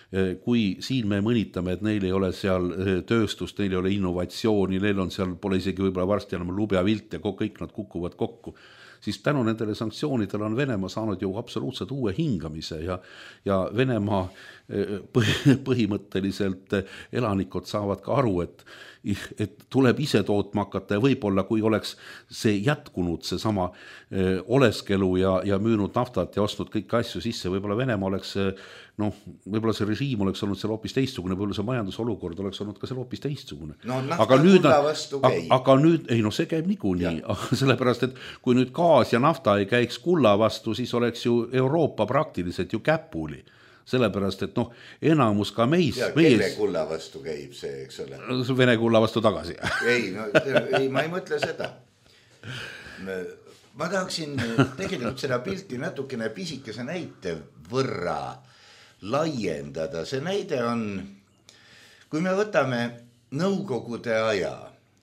kui siin me mõnitame, et neil ei ole seal tööstust, neil ei ole innovatsiooni, neil on seal, pole isegi võib-olla varsti enam lubjavilt ja kõik nad kukuvad kokku, siis tänu nendele sanktsioonidele on Venemaa saanud ju absoluutselt uue hingamise ja, ja Venemaa põhimõtteliselt elanikud saavad ka aru, et, et tuleb ise tootma hakata ja võib-olla kui oleks see jätkunud, see sama oleskelu ja, ja müünud naftat ja ostnud kõiki asju sisse, võib-olla Venemaa oleks, noh, võib-olla see režiim oleks olnud seal hoopis teistsugune, võib-olla see majandusolukord oleks olnud ka seal hoopis teistsugune. No nafta kulla vastu käib. Aga nüüd, ei no see käib niikuinii, sellepärast, et kui nüüd gaas ja nafta ei käiks kulla vastu, siis oleks ju Euroopa praktiliselt ju käpuli. Sellepärast, et noh, enamus ka meis... Ja kelle kulla vastu käib see, eks ole? Vene kulla vastu tagasi. ei, no, ei, ma ei mõtle seda. Ma tahaksin tegelikult seda pilti natukene pisikese näite võrra laiendada. See näide on, kui me võtame Nõukogude aja,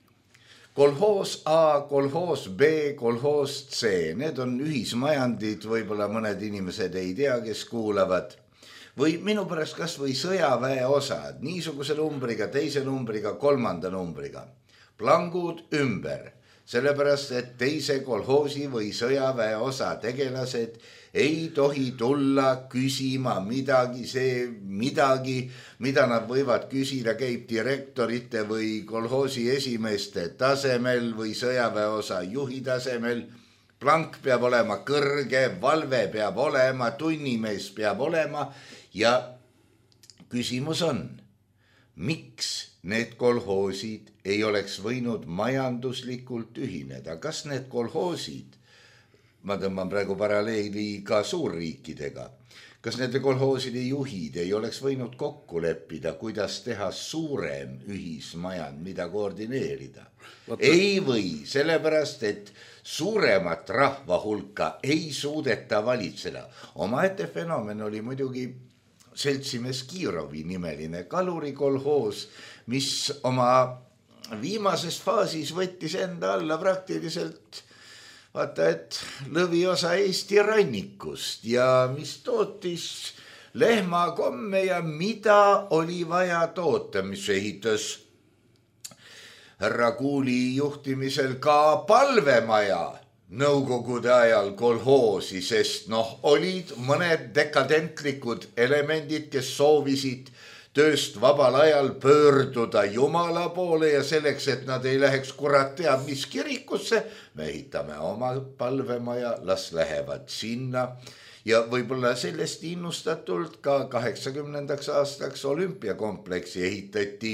kolhoos A, kolhoos B, kolhoos C, need on ühismajandid, võib-olla mõned inimesed ei tea, kes kuulavad. Või minu pärast kas või sõjaväe osad, niisuguse numbriga, teise numbriga, kolmanda numbriga. Plangud ümber, sellepärast, et teise kolhoosi või sõjaväe osa tegelased ei tohi tulla küsima midagi, see midagi, mida nad võivad küsida, käib direktorite või kolhoosi esimeeste tasemel või sõjaväe osa juhi tasemel. Plank peab olema kõrge, valve peab olema, tunnimees peab olema. Ja küsimus on, miks need kolhoosid ei oleks võinud majanduslikult ühineda? Kas need kolhoosid, ma tõmban praegu paralleeli ka suurriikidega, kas need kolhooside juhid ei oleks võinud kokku leppida, kuidas teha suurem ühismajand, mida koordineerida? Võtta. Ei või, sellepärast, et suuremat rahva hulka ei suudeta valitseda. Omaette fenomen oli muidugi seltsimees Kirovi nimeline kalurikolhoos, mis oma viimases faasis võttis enda alla praktiliselt vaata, et lõviosa Eesti rannikust ja mis tootis lehmakomme ja mida oli vaja toota, mis ehitas härra Kuuli juhtimisel ka palvemaja Nõukogude ajal kolhoosi, sest noh, olid mõned dekadentlikud elemendid, kes soovisid tööst vabal ajal pöörduda Jumala poole ja selleks, et nad ei läheks kurat teab mis kirikusse, me ehitame oma palvemaja, las lähevad sinna ja võib-olla sellest innustatult ka kaheksakümnendaks aastaks olümpiakompleksi ehitati.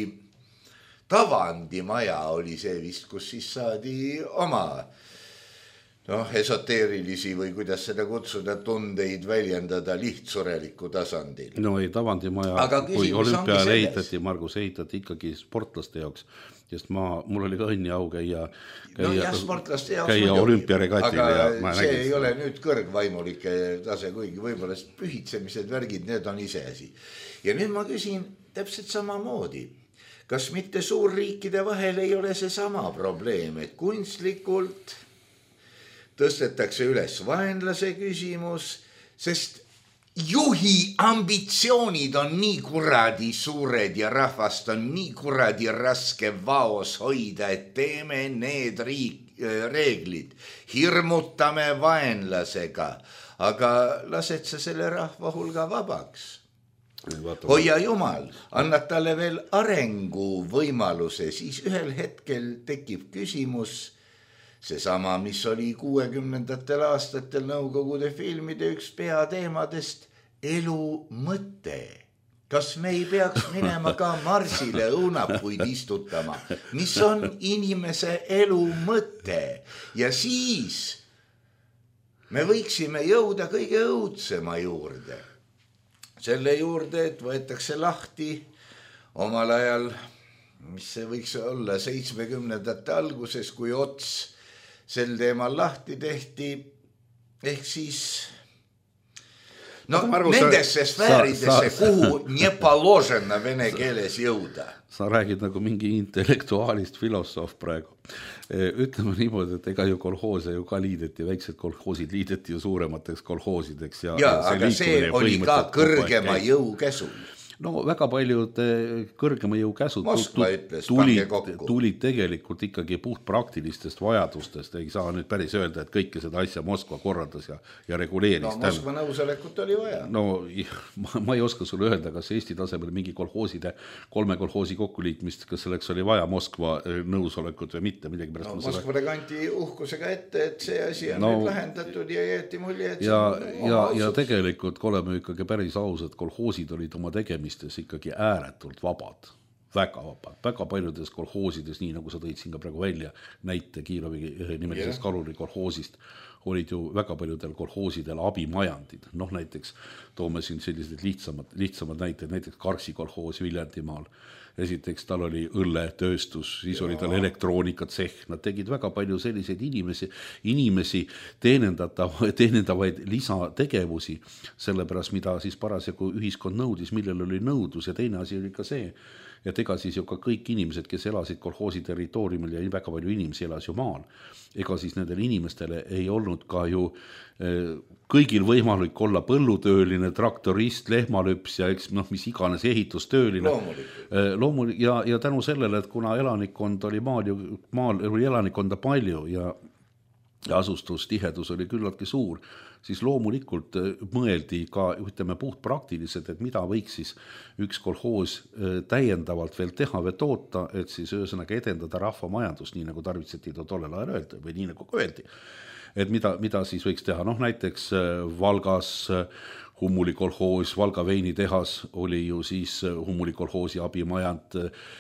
Tavandimaja oli see vist, kus siis saadi oma noh, esoteerilisi või kuidas seda kutsuda, tundeid väljendada lihtsureliku tasandil. No ei, Tavandimaja, kui olümpial ehitati, Margus ehitati ikkagi sportlaste jaoks, sest ma, mul oli ka õnni au käia, käia, no jah, sportlaste jaoks käia olümpiaregatil. Aga ja see nägin. Ei ole nüüd kõrgvaimulike tase, kuigi võib-olla pühitsemised, värgid, need on ise asi. Ja nüüd ma küsin täpselt samamoodi. Kas mitte suurriikide vahel ei ole see sama probleem, et kunstlikult tõstetakse üles vaenlase küsimus, sest juhi ambitsioonid on nii kuradi suured ja rahvast on nii kuradi raske vaos hoida, et teeme need riik, reeglid, hirmutame vaenlasega, aga lased sa selle rahva hulga vabaks. Hoia Jumal, annad talle veel arengu võimaluse, siis ühel hetkel tekib küsimus, seesama, mis oli kuuekümnendatel aastatel Nõukogude filmide üks peateemadest, elu mõte. Kas me ei peaks minema ka Marsile õunapuid istutama, mis on inimese elu mõte? Ja siis me võiksime jõuda kõige õudsema juurde. Selle juurde, et võetakse lahti omal ajal, mis see võiks olla, seitsmekümnendate alguses, kui ots sel teemal lahti tehti, ehk siis no Margus, nendesse sfääridesse, kuhu nie položena vene keeles jõuda. Sa räägid nagu mingi intellektuaalist filosoof praegu. Ütleme niimoodi, et ega ju kolhoose ju ka liideti, väiksed kolhoosid liideti ju suuremateks kolhoosideks. Ja, ja aga see oli ka kõrgema jõu käsul. no väga paljud kõrgema jõu käsud Moskva ütles, tulid, tulid tegelikult ikkagi puht praktilistest vajadustest, ei saa nüüd päris öelda, et kõike seda asja Moskva korraldas ja, ja reguleeris. No Moskva nõusolekut oli vaja. No ma, ma ei oska sulle öelda, kas Eesti tasemel mingi kolhooside, kolme kolhoosi kokkuliitmist, kas selleks oli vaja Moskva nõusolekut või mitte, midagi pärast. No Moskvale kanti uhkusega ette, et see asi on no, nüüd lahendatud ja jäeti mulje, et ja, ja, ja tegelikult, kui oleme ikkagi päris ausad, kolhoosid olid oma tegemistes ikkagi ääretult vabad, väga vabad, väga paljudes kolhoosides, nii nagu sa tõid siin ka praegu välja, näite Kiilovi nimelisest yeah. Kaluri kolhoosist, olid ju väga paljudel kolhoosidel abimajandid. Noh, näiteks toome siin sellised lihtsamad, lihtsamad näited, näiteks Karksi kolhoos Viljandimaal. Esiteks tal oli õlletööstus, siis ja. Oli tal elektroonikatsehh, nad tegid väga palju selliseid inimesi, inimesi teenendatav, teenendavaid lisategevusi, sellepärast mida siis parasjagu ühiskond nõudis, millel oli nõudlus ja teine asi oli ka see, et ega siis ju ka kõik inimesed, kes elasid kolhoosi territooriumil ja väga palju inimesi elas ju maal, ega siis nendel inimestele ei olnud ka ju kõigil võimalik olla põllutööline, traktorist, lehmalüps ja eks noh, mis iganes ehitustööline. Loomulik. Loomulik ja, ja tänu sellele, et kuna elanikkond oli maal, ju, maal oli elanikkonda palju ja, ja asustustihedus oli küllaltki suur, siis loomulikult mõeldi ka, ütleme, puht praktiliselt, et mida võiks siis üks kolhoos täiendavalt veel teha või toota, et siis ühesõnaga edendada rahvamajandust, nii nagu tarvitseti tollel ajal öelda või nii nagu öeldi. Et mida, mida siis võiks teha? Noh, näiteks Valgas Hummuli kolhoos, Valga veinitehas oli ju siis Hummuli kolhoosi abimajand,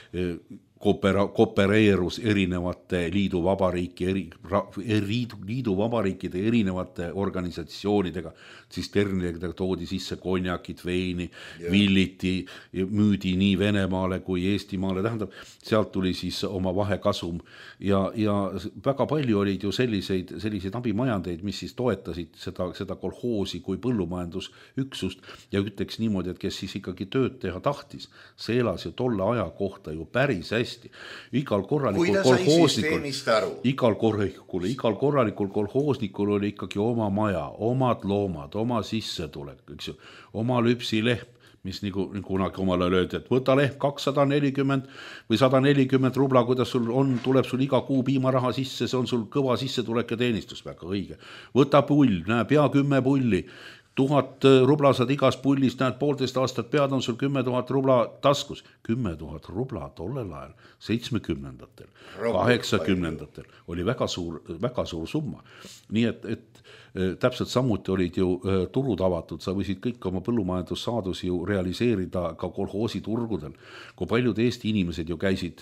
koopera, koopereerus erinevate liidu vabariiki, eri, liidu, liidu vabariikide erinevate organisatsioonidega, siis ternidega toodi sisse konjakid, veini, yeah. villiti, müüdi nii Venemaale kui Eestimaale, tähendab, sealt tuli siis oma vahekasum ja, ja väga palju olid ju selliseid, selliseid abimajandeid, mis siis toetasid seda, seda kolhoosi kui põllumajandusüksust ja ütleks niimoodi, et kes siis ikkagi tööd teha tahtis, see elas ju tolle aja kohta ju päris hästi. Igal korralikul kolhoosnikul, igal korralikul, igal korralikul kolhoosnikul oli ikkagi oma maja, omad loomad, oma sissetulek, eks ju, oma lüpsilehm, mis nagu kunagi omale löödi, et võta lehm kakssada nelikümmend või sada nelikümmend rubla, kuidas sul on, tuleb sul iga kuu piimaraha sisse, see on sul kõva sissetulek ja teenistus, väga õige. Võta pull, näe, pea kümme pulli, tuhat rubla saad igast pullist, näed poolteist aastat pead, on sul kümme tuhat rubla taskus. Kümme tuhat rubla tollel ajal, seitsmekümnendatel, kaheksakümnendatel oli väga suur, väga suur summa. Nii et, et täpselt samuti olid ju turud avatud, sa võisid kõik oma põllumajandussaadusi ju realiseerida ka kolhoosi turgudel. Kui paljud Eesti inimesed ju käisid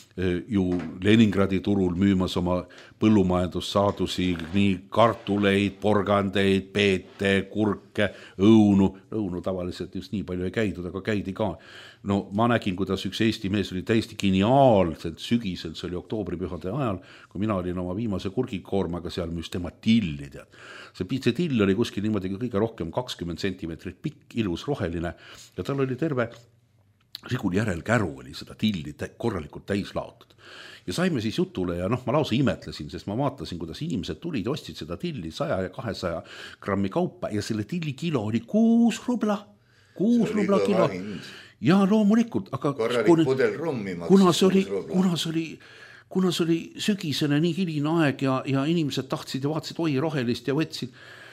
ju Leningradi turul müümas oma põllumajandussaadusi, nii kartuleid, porgandeid, peete, kurke, õunu. Õunu tavaliselt just nii palju ei käidud, aga käidi ka. No ma nägin, kuidas üks Eesti mees oli täiesti geniaalselt sügisel, see oli oktoobripühade ajal, kui mina olin oma viimase kurgikoormaga seal müüs tema tilli. Tead. See, see till oli kuskil niimoodi kõige rohkem kakskümmend sentimeetrit pikk, ilus roheline ja tal oli terve Rigul järel käru oli seda tilli korralikult täis laotud. Ja saime siis jutule ja noh, ma lausa imetlesin, sest ma vaatasin, kuidas inimesed tulid, ostsid seda tilli saja ja kahesaja grammi kaupa ja selle tilli kilo oli kuus rubla. Kuus rubla kilo. Ja loomulikult, aga korralik pudel rummi kuna see oli, kuna see oli, kuna see oli sügisene nii hiline aeg ja, ja inimesed tahtsid ja vaatasid oi rohelist ja võtsid.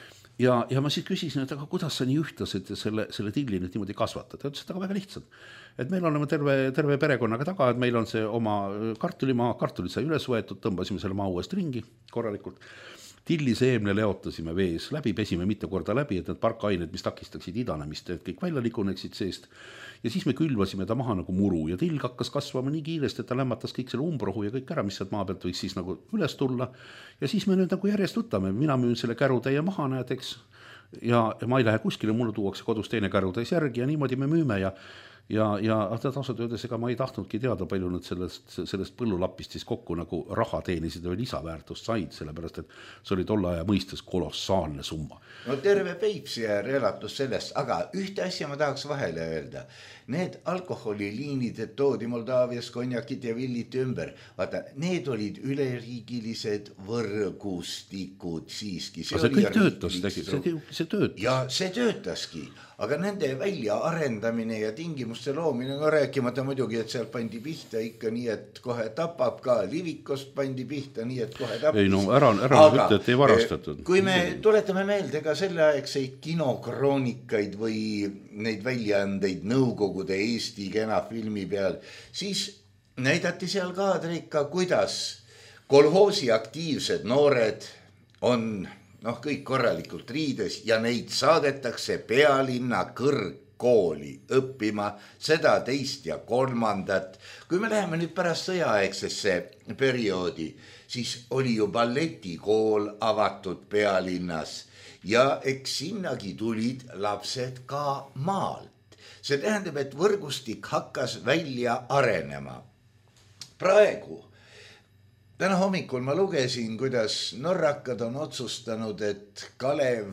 Ja, ja ma siis küsisin, et aga kuidas sa nii ühtlaselt selle, selle tilli nüüd niimoodi kasvatad? Ta ütles, et aga väga lihtsalt. Et meil oleme terve, terve perekonnaga taga, et meil on see oma kartulimaa, kartulit sai üles võetud, tõmbasime selle maa uuest ringi korralikult. Tilli seemne leotasime vees läbi, pesime mitu korda läbi, et need parkained, mis takistaksid idanemist, et kõik välja likuneksid seest. Ja siis me külvasime ta maha nagu muru ja tilg hakkas kasvama nii kiiresti, et ta lämmatas kõik selle umbrohu ja kõik ära, mis sealt maa pealt võiks siis nagu üles tulla. Ja siis me nüüd nagu järjest võtame, mina müün selle kärutäie maha, näeteks, ja ma ei lähe kuskile, mulle tuuakse kodus teine kärutäis järgi ja niimoodi me müüme ja ja, ja tasad öeldes, ega ma ei tahtnudki teada, palju nüüd sellest, sellest põllulapist siis kokku nagu raha teenisid või lisaväärtust said, sellepärast, et see oli tolle aja mõistes kolossaalne summa. No terve Peipsi ja relatus sellest, aga ühte asja ma tahaks vahele öelda. Need alkoholiliinid, et toodi Moldaavias konjakid ja villiti ümber, vaata, need olid üleriigilised võrgustikud siiski. See, see kõik töötas, see, see töötas. Ja see töötaski, aga nende välja arendamine ja tingimus sündmuste loomine, no rääkimata muidugi, et seal pandi pihta ikka nii, et kohe tapab ka, Livikost pandi pihta nii, et kohe tappis. Ei no ära, ära Aga, ütle, et ei varastatud. Kui me tuletame meelde ka selleaegseid kinokroonikaid või neid väljaandeid Nõukogude Eesti kena filmi peal, siis näidati seal kaadrika, kuidas kolhoosi aktiivsed noored on noh, kõik korralikult riides ja neid saadetakse pealinna kõrgkooli õppima seda teist ja kolmandat. Kui me läheme nüüd pärast sõjaaegsesse perioodi, siis oli ju balletikool avatud pealinnas ja eks sinnagi tulid lapsed ka maalt. See tähendab, et võrgustik hakkas välja arenema. Praegu täna hommikul ma lugesin, kuidas norrakad on otsustanud, et Kalev,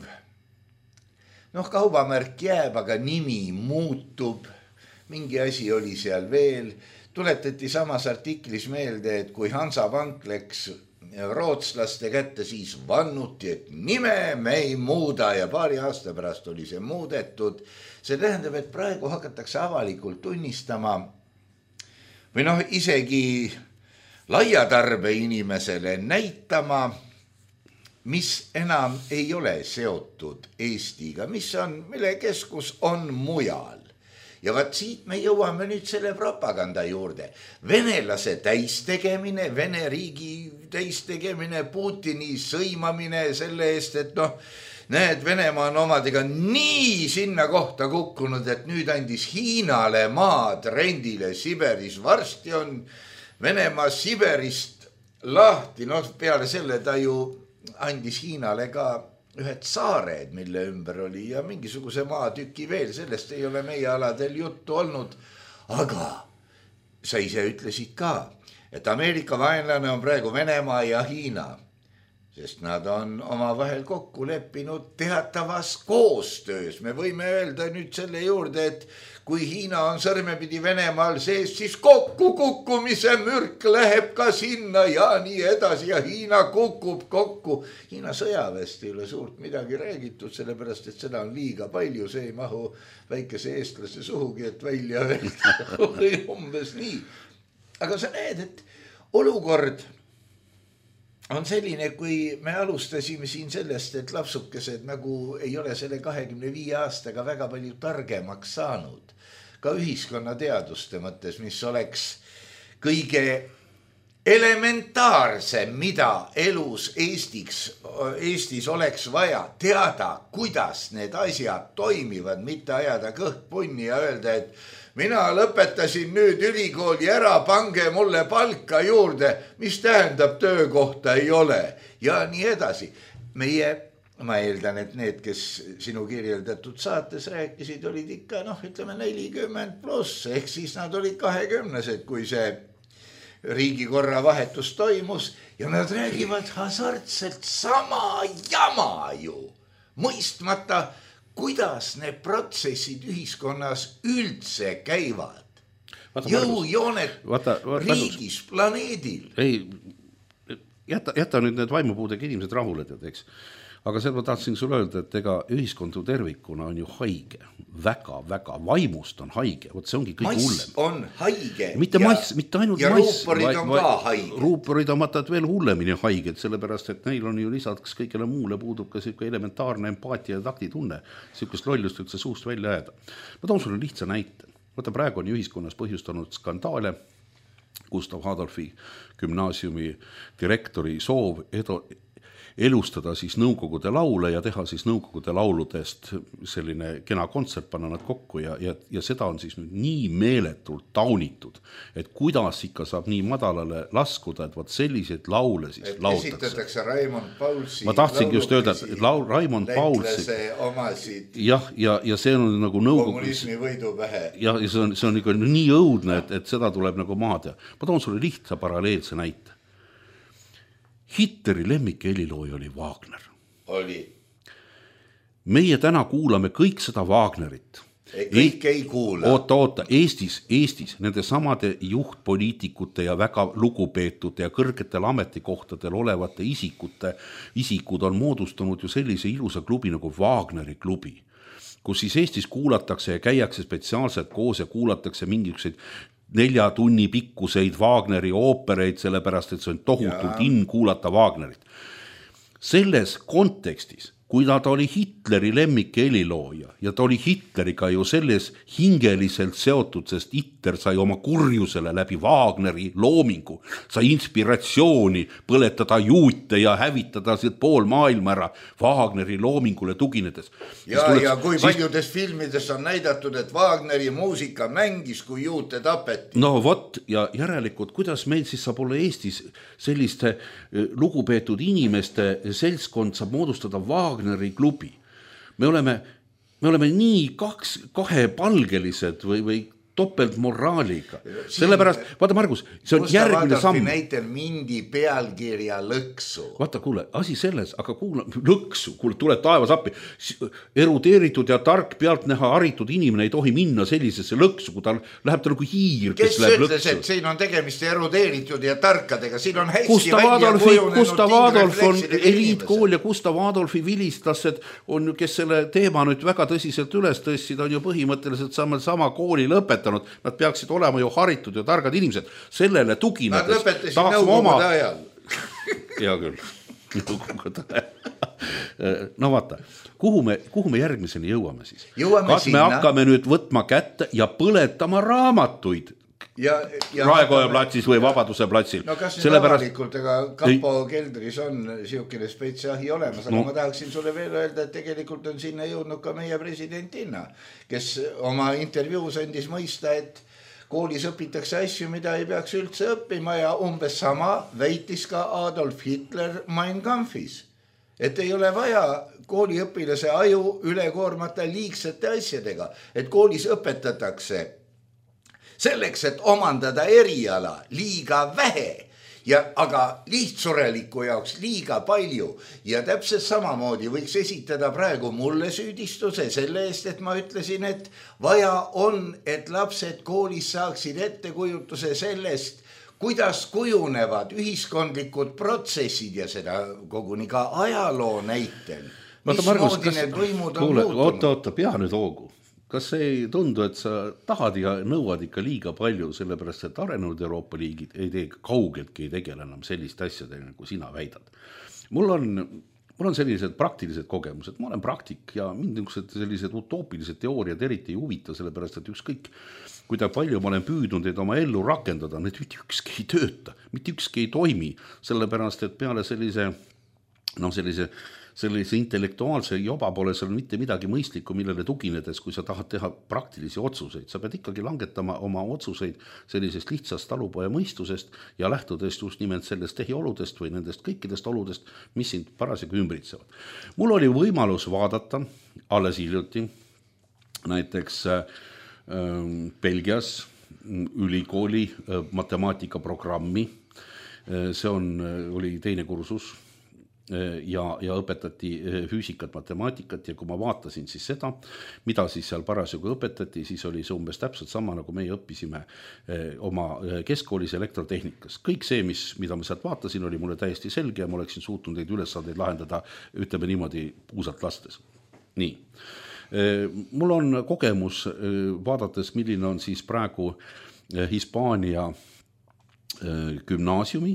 noh, kaubamärk jääb, aga nimi muutub. Mingi asi oli seal veel. Tuletati samas artiklis meelde, et kui Hansapank läks rootslaste kätte, siis vannuti, et nime me ei muuda ja paari aasta pärast oli see muudetud. See tähendab, et praegu hakatakse avalikult tunnistama või noh, isegi laiatarbe inimesele näitama, mis enam ei ole seotud Eestiga, mis on, mille keskus on mujal. Ja vaat siit me jõuame nüüd selle propaganda juurde. Venelase täistegemine, Vene riigi täistegemine, Putini sõimamine selle eest, et noh, näed, Venemaa on omadega nii sinna kohta kukkunud, et nüüd andis Hiinale maad rendile Siberis. Varsti on Venemaa Siberist lahti, no peale selle ta ju andis Hiinale ka ühed saared, mille ümber oli ja mingisuguse maatüki veel, sellest ei ole meie aladel juttu olnud. Aga sa ise ütlesid ka, et Ameerika vaenlane on praegu Venemaa ja Hiina, sest nad on omavahel kokku leppinud teatavas koostöös. Me võime öelda nüüd selle juurde, et kui Hiina on sõrmepidi Venemaal sees, siis kokku kukkumise mürk läheb ka sinna ja nii edasi ja Hiina kukub kokku. Hiina sõjaväest ei ole suurt midagi räägitud, sellepärast, et seda on liiga palju, see ei mahu väikese eestlase suhugi, et välja öelda või umbes nii. Aga sa näed, et olukord on selline, kui me alustasime siin sellest, et lapsukesed nagu ei ole selle kahekümne viie aastaga väga palju targemaks saanud. Ka ühiskonna teaduste mõttes, mis oleks kõige elementaarsem, mida elus Eestiks, Eestis oleks vaja teada, kuidas need asjad toimivad, mitte ajada kõht punni ja öelda, et mina lõpetasin nüüd ülikooli ära, pange mulle palka juurde, mis tähendab töökohta ei ole ja nii edasi. Meie, ma eeldan, et need, kes sinu kirjeldatud saates rääkisid, olid ikka, noh, ütleme nelikümmend pluss, ehk siis nad olid kahekümnesed, kui see riigikorra vahetus toimus ja nad räägivad hasartselt sama jama ju, mõistmata, kuidas need protsessid ühiskonnas üldse käivad. Jõujoonet riigis, planeedil. Ei, jäta, jäta nüüd need vaimupuudega inimesed rahule, tead, eks. Aga seda ma tahtsin sulle öelda, et ega ühiskondu tervikuna on ju haige. Väga, väga. Vaimust on haige. Vot see ongi kõik hullem. Mass on haige. Mitte ja, mass, mitte ainult ja mass. Ja ruuporid on ka haige. Ruuporid on matad veel hullemini haiged, sellepärast, et neil on ju lisaks kõigele muule puudub ka selline elementaarne empaatia ja taktitunne. Sihukest lollust üldse suust välja jääda. Ma toon sulle lihtsa näite. Võta, praegu on ühiskonnas põhjustanud skandaale. Gustav Adolfi gümnaasiumi direktori soov edo elustada siis nõukogude laule ja teha siis nõukogude lauludest selline kena kontsert, panna nad kokku ja, ja, ja seda on siis nüüd nii meeletult taunitud, et kuidas ikka saab nii madalale laskuda, et vaat selliseid laule siis et laultakse. Esitatakse Raimond Paulsi ma tahtsingi just öelda, et laul, Raimond Paulsi omasid jah, ja, ja see on nagu nõukogus kommunismi võidu pähe. Ja, ja see on, see on ikka nii õudne, et, et seda tuleb nagu maha teha. Ma toon sulle lihtsa paralleelse näite. Hitteri lemmik helilooja oli Wagner. Oli. Meie täna kuulame kõik seda Wagnerit. Kõik ei kuula. Oota, oota, Eestis, Eestis nende samade juhtpoliitikute ja väga lugupeetute ja kõrgetel ametikohtadel olevate isikute, isikud on moodustanud ju sellise ilusa klubi nagu Wagneri klubi, kus siis Eestis kuulatakse ja käiakse spetsiaalselt koos ja kuulatakse mingisuguseid nelja tunni pikkuseid Wagneri oopereid, sellepärast, et see on tohutult in kuulata Wagnerit. Selles kontekstis, kui ta oli Hitleri lemmik helilooja ja ta oli Hitleriga ju selles hingeliselt seotud, sest Hitler sai oma kurjusele läbi Wagneri loomingu, sai inspiratsiooni põletada juute ja hävitada siit pool maailma ära Wagneri loomingule tuginedes. Ja, tuleks, ja kui siis... paljudes filmides on näidatud, et Wagneri muusika mängis, kui juute tapeti. No vot, ja järelikult, kuidas meil siis saab olla Eestis selliste lugupeetud inimeste seltskond saab moodustada Wagneri klubi. Me oleme, me oleme nii kaks, kahepalgelised või, või topeltmoraaliga. Sellepärast, vaata Margus, see on Gustav järgmine Adolfi samm. näitel mindi pealkirja lõksu. Vaata, kuule, asi selles, aga kuule, lõksu, kuule, tule taevas appi. Erudeeritud ja tark pealt näha haritud inimene ei tohi minna sellisesse lõksu, kui ta läheb ta nagu hiir, kes, kes läheb ütles, lõksu. et siin on tegemist erudeeritud ja tarkadega, siin on hästi Gustav välja Adolfi, kujunenud Gustav Adolf on tingirefleksidega eliitkool ja Gustav Adolfi vilistlased on, kes selle teema nüüd väga tõsiselt üles tõstsid, on ju põhimõtteliselt sama, sama kooli lõpetanud. Nad peaksid olema ju haritud ja targad inimesed. Sellele tuginedes. Nad lõpetasid nõukogude oma... ajal. Hea küll. Nõukogude ajal. No vaata, kuhu me, kuhu me järgmiseni jõuame siis? Jõuame Kas sinna... me hakkame nüüd võtma kätte ja põletama raamatuid? Ja, ja Raekoja platsis või Vabaduse platsil. No kas nüüd Sellepärast... avalikult, ega Kapo ei... keldris on siukene spetsiahi olemas, aga no. ma tahaksin sulle veel öelda, et tegelikult on sinna jõudnud ka meie presidentina, kes oma intervjuus endis mõista, et koolis õpitakse asju, mida ei peaks üldse õppima ja umbes sama väitis ka Adolf Hitler Mein Kampfis. Et ei ole vaja kooliõpilase aju üle koormata liigsete asjadega, et koolis õpetatakse selleks, et omandada eriala liiga vähe, ja, aga lihtsureliku jaoks liiga palju. Ja täpselt samamoodi võiks esitada praegu mulle süüdistuse selle eest, et ma ütlesin, et vaja on, et lapsed koolis saaksid ettekujutuse sellest, kuidas kujunevad ühiskondlikud protsessid ja seda koguni ka ajaloo näitel. Mis Margus, moodi kas... need võimud on Kuule, muutunud? oota, oota, pea nüüd hoogu. Kas ei tundu, et sa tahad ja nõuad ikka liiga palju, sellepärast, et arenenud Euroopa liigid ei tee, kaugeltki ei tegele enam sellist asjadega, nagu sina väidad. Mul on, mul on sellised praktilised kogemused, ma olen praktik ja mingisugused sellised utoopilised teooriad eriti ei huvita, sellepärast, et ükskõik, kui palju ma olen püüdnud neid oma ellu rakendada, need mitte ükski ei tööta, mitte ükski ei toimi, sellepärast, et peale sellise, no sellise sellise intellektuaalse joba pole seal mitte midagi mõistlikku, millele tuginedes, kui sa tahad teha praktilisi otsuseid. Sa pead ikkagi langetama oma otsuseid sellisest lihtsast talupoja mõistusest ja lähtudes just nimelt sellest tehioludest või nendest kõikidest oludest, mis sind parasjagu ümbritsevad. Mul oli võimalus vaadata alles hiljuti näiteks äh, Belgias ülikooli äh, matemaatikaprogrammi. Äh, see on, oli teine kursus. Ja, ja õpetati füüsikat, matemaatikat ja kui ma vaatasin siis seda, mida siis seal parasjagu õpetati, siis oli see umbes täpselt sama, nagu meie õppisime oma keskkoolis elektrotehnikas. Kõik see, mis, mida ma sealt vaatasin, oli mulle täiesti selge ja ma oleksin suutnud neid ülesandeid lahendada, ütleme niimoodi puusalt lastes. Nii. Mul on kogemus vaadates, milline on siis praegu Hispaania gümnaasiumi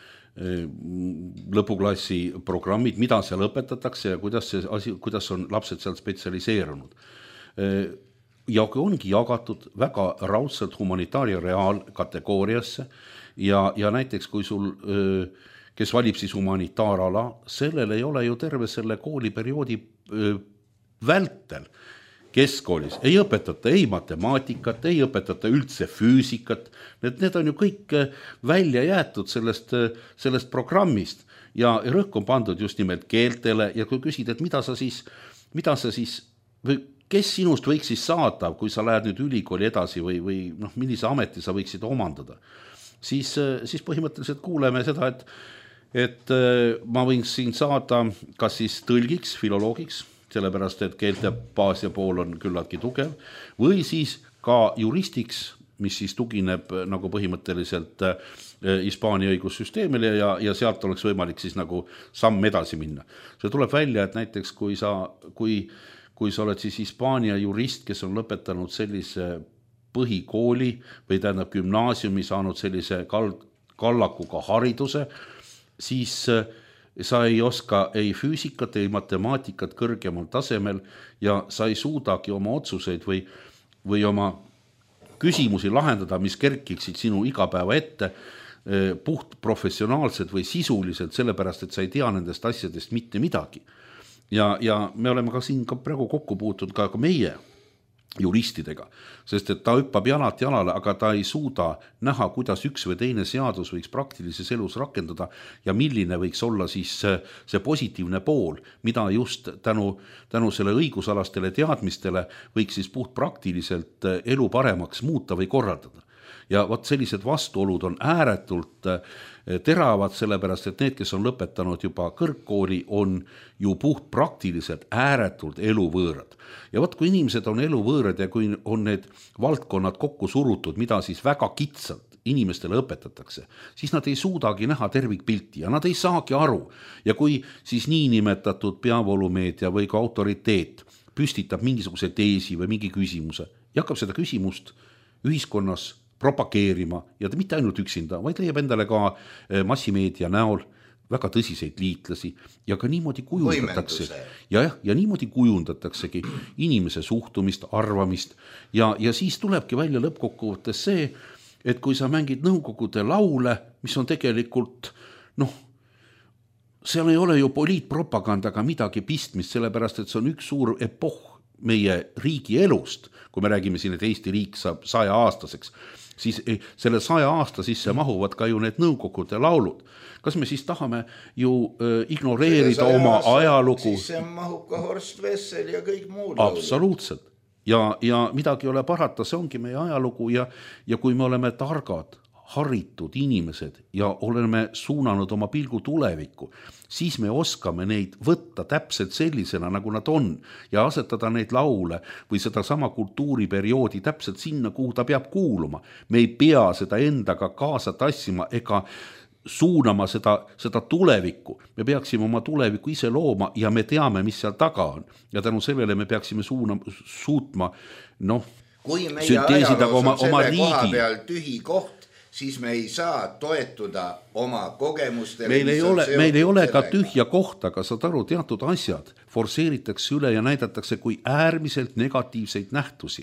lõpuklassi programmid, mida seal õpetatakse ja kuidas, see asi, kuidas on lapsed seal spetsialiseerunud. Ja ongi jagatud väga raudselt humanitaar- ja reaalkategooriasse ja, ja näiteks kui sul, kes valib siis humanitaarala, sellel ei ole ju terve selle kooliperioodi vältel keskkoolis ei õpetata ei matemaatikat, ei õpetata üldse füüsikat. Need, need on ju kõik välja jäetud sellest, sellest programmist ja rõhk on pandud just nimelt keeltele ja kui küsid, et mida sa siis, mida sa siis või kes sinust võiks siis saada, kui sa lähed nüüd ülikooli edasi või, või noh, millise ameti sa võiksid omandada, siis, siis põhimõtteliselt kuuleme seda, et, et ma võin siin saada kas siis tõlgiks, filoloogiks, sellepärast, et keelte baasia pool on küllaltki tugev, või siis ka juristiks, mis siis tugineb nagu põhimõtteliselt Hispaania õigussüsteemile ja, ja sealt oleks võimalik siis nagu samm edasi minna. See tuleb välja, et näiteks kui sa, kui, kui sa oled siis Hispaania jurist, kes on lõpetanud sellise põhikooli või tähendab gümnaasiumi, saanud sellise kal- kallakuga hariduse, siis sa ei oska ei füüsikat, ei matemaatikat kõrgemal tasemel ja sa ei suudagi oma otsuseid või, või oma küsimusi lahendada, mis kerkiksid sinu igapäeva ette puht professionaalselt või sisuliselt, sellepärast, et sa ei tea nendest asjadest mitte midagi. Ja, ja me oleme ka siin ka praegu kokku puutud ka, ka meie juristidega, sest et ta hüppab jalalt jalale, aga ta ei suuda näha, kuidas üks või teine seadus võiks praktilises elus rakendada ja milline võiks olla siis see positiivne pool, mida just tänu, tänu selle õigusalastele teadmistele võiks siis puht praktiliselt elu paremaks muuta või korraldada. Ja võt sellised vastuolud on ääretult teravad, sellepärast, et need, kes on lõpetanud juba kõrgkooli, on ju puht praktiliselt ääretult eluvõõrad. Ja võt, kui inimesed on eluvõõrad ja kui on need valdkonnad kokku surutud, mida siis väga kitsalt inimestele õpetatakse, siis nad ei suudagi näha tervikpilti ja nad ei saagi aru. Ja kui siis niinimetatud peavoolumeedia või ka autoriteet püstitab mingisuguse teesi või mingi küsimuse ja hakkab seda küsimust ühiskonnas propageerima ja ta mitte ainult üksinda, vaid leiab endale ka massimeedia näol väga tõsiseid liitlasi ja ka niimoodi kujundatakse ja, ja niimoodi kujundataksegi inimese suhtumist, arvamist ja, ja siis tulebki välja lõppkokkuvõttes see, et kui sa mängid nõukogude laule, mis on tegelikult, noh, seal ei ole ju poliitpropagandaga midagi pistmist, sellepärast, et see on üks suur epoh meie riigi elust, kui me räägime siin, et Eesti riik saab saja aastaseks, siis selle saja aasta sisse mahuvad ka ju need nõukogude laulud. Kas me siis tahame ju äh, ignoreerida oma aasta, ajalugu? Siis see mahub ka Horst Wessel ja kõik muud laulud. Absoluutselt. Ja, ja midagi ei ole parata, see ongi meie ajalugu ja, ja kui me oleme targad, haritud inimesed ja oleme suunanud oma pilgu tulevikku, siis me oskame neid võtta täpselt sellisena, nagu nad on ja asetada neid laule või seda sama kultuuriperioodi täpselt sinna, kuhu ta peab kuuluma. Me ei pea seda endaga kaasa tassima ega suunama seda, seda tulevikku. Me peaksime oma tulevikku ise looma ja me teame, mis seal taga on. Ja tänu sellele me peaksime suunama, suutma noh, kui meie ajaloos on oma, selle oma koha peal tühi koht, siis me ei saa toetuda oma kogemustele. Meil ei ole, meil ei ole ka tühja kohta, aga saad aru, teatud asjad forseeritakse üle ja näidatakse kui äärmiselt negatiivseid nähtusi,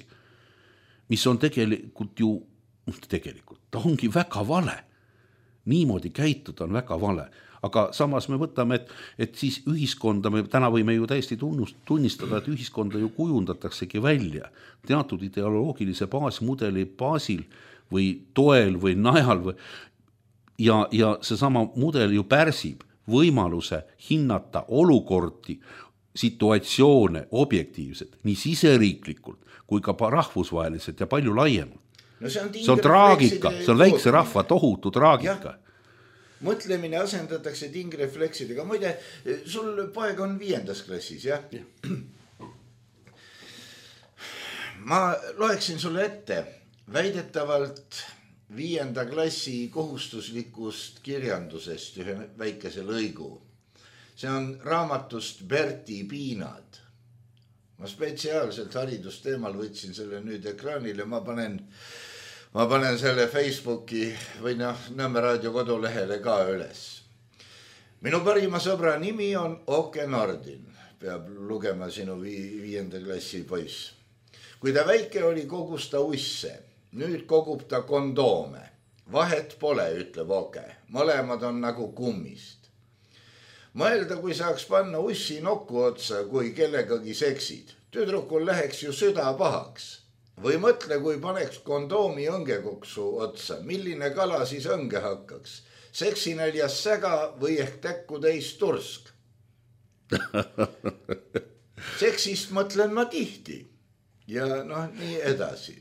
mis on tegelikult ju, tegelikult, ta ongi väga vale. Niimoodi käituda on väga vale. Aga samas me võtame, et, et siis ühiskonda, me täna võime ju täiesti tunnust, tunnistada, et ühiskonda ju kujundataksegi välja teatud ideoloogilise baasmudeli baasil või toel või najal või, ja, ja see sama mudel ju pärsib võimaluse hinnata olukordi, situatsioone objektiivselt, nii siseriiklikult kui ka rahvusvaheliselt ja palju laiemalt. No see on, see on traagika, see on väikse rahva tohutu traagika. Mõtlemine asendatakse tingrefleksidega. Muide, sul poeg on viiendas klassis, jah? Ja. Ma loeksin sulle ette väidetavalt viienda klassi kohustuslikust kirjandusest ühe väikese lõigu. See on raamatust Berti Piinad. Ma spetsiaalselt haridusteemal võtsin selle nüüd ekraanile, ma panen, ma panen selle Facebooki või noh, Nõmme raadio kodulehele ka üles. Minu parima sõbra nimi on Oke Nordin, peab lugema sinu vi- viienda klassi poiss. Kui ta väike oli, kogus ta usse. Nüüd kogub ta kondoome. Vahet pole, ütleb Oke. Mõlemad on nagu kummist. Mõelda, kui saaks panna ussi nokku otsa, kui kellegagi seksid. Tüdrukul läheks ju süda pahaks. Või mõtle, kui paneks kondoomi õngekoksu otsa. Milline kala siis õnge hakkaks? Seksinäljas säga või ehk täkku täis tursk? Seksist mõtlen ma tihti. Ja noh, nii edasi.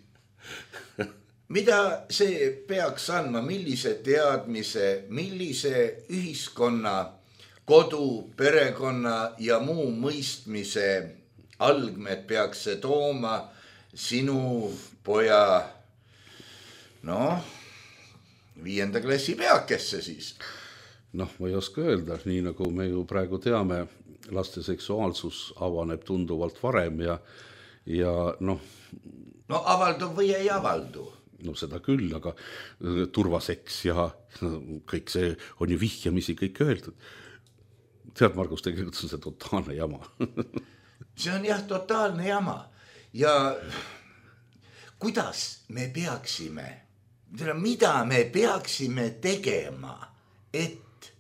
Mida see peaks andma, millise teadmise, millise ühiskonna, kodu, perekonna ja muu mõistmise algmed peaks see tooma sinu poja, noh, viienda klassi peakesse siis? noh, ma ei oska öelda, nii nagu me ju praegu teame, laste seksuaalsus avaneb tunduvalt varem ja, ja noh. No avaldub või ei avaldu? No seda küll, aga turvaseks ja kõik see on ju vihjamisi kõik öeldud. Tead, Margus, tegelikult on see totaalne jama. See on jah, totaalne jama. Ja kuidas me peaksime, mida me peaksime tegema, et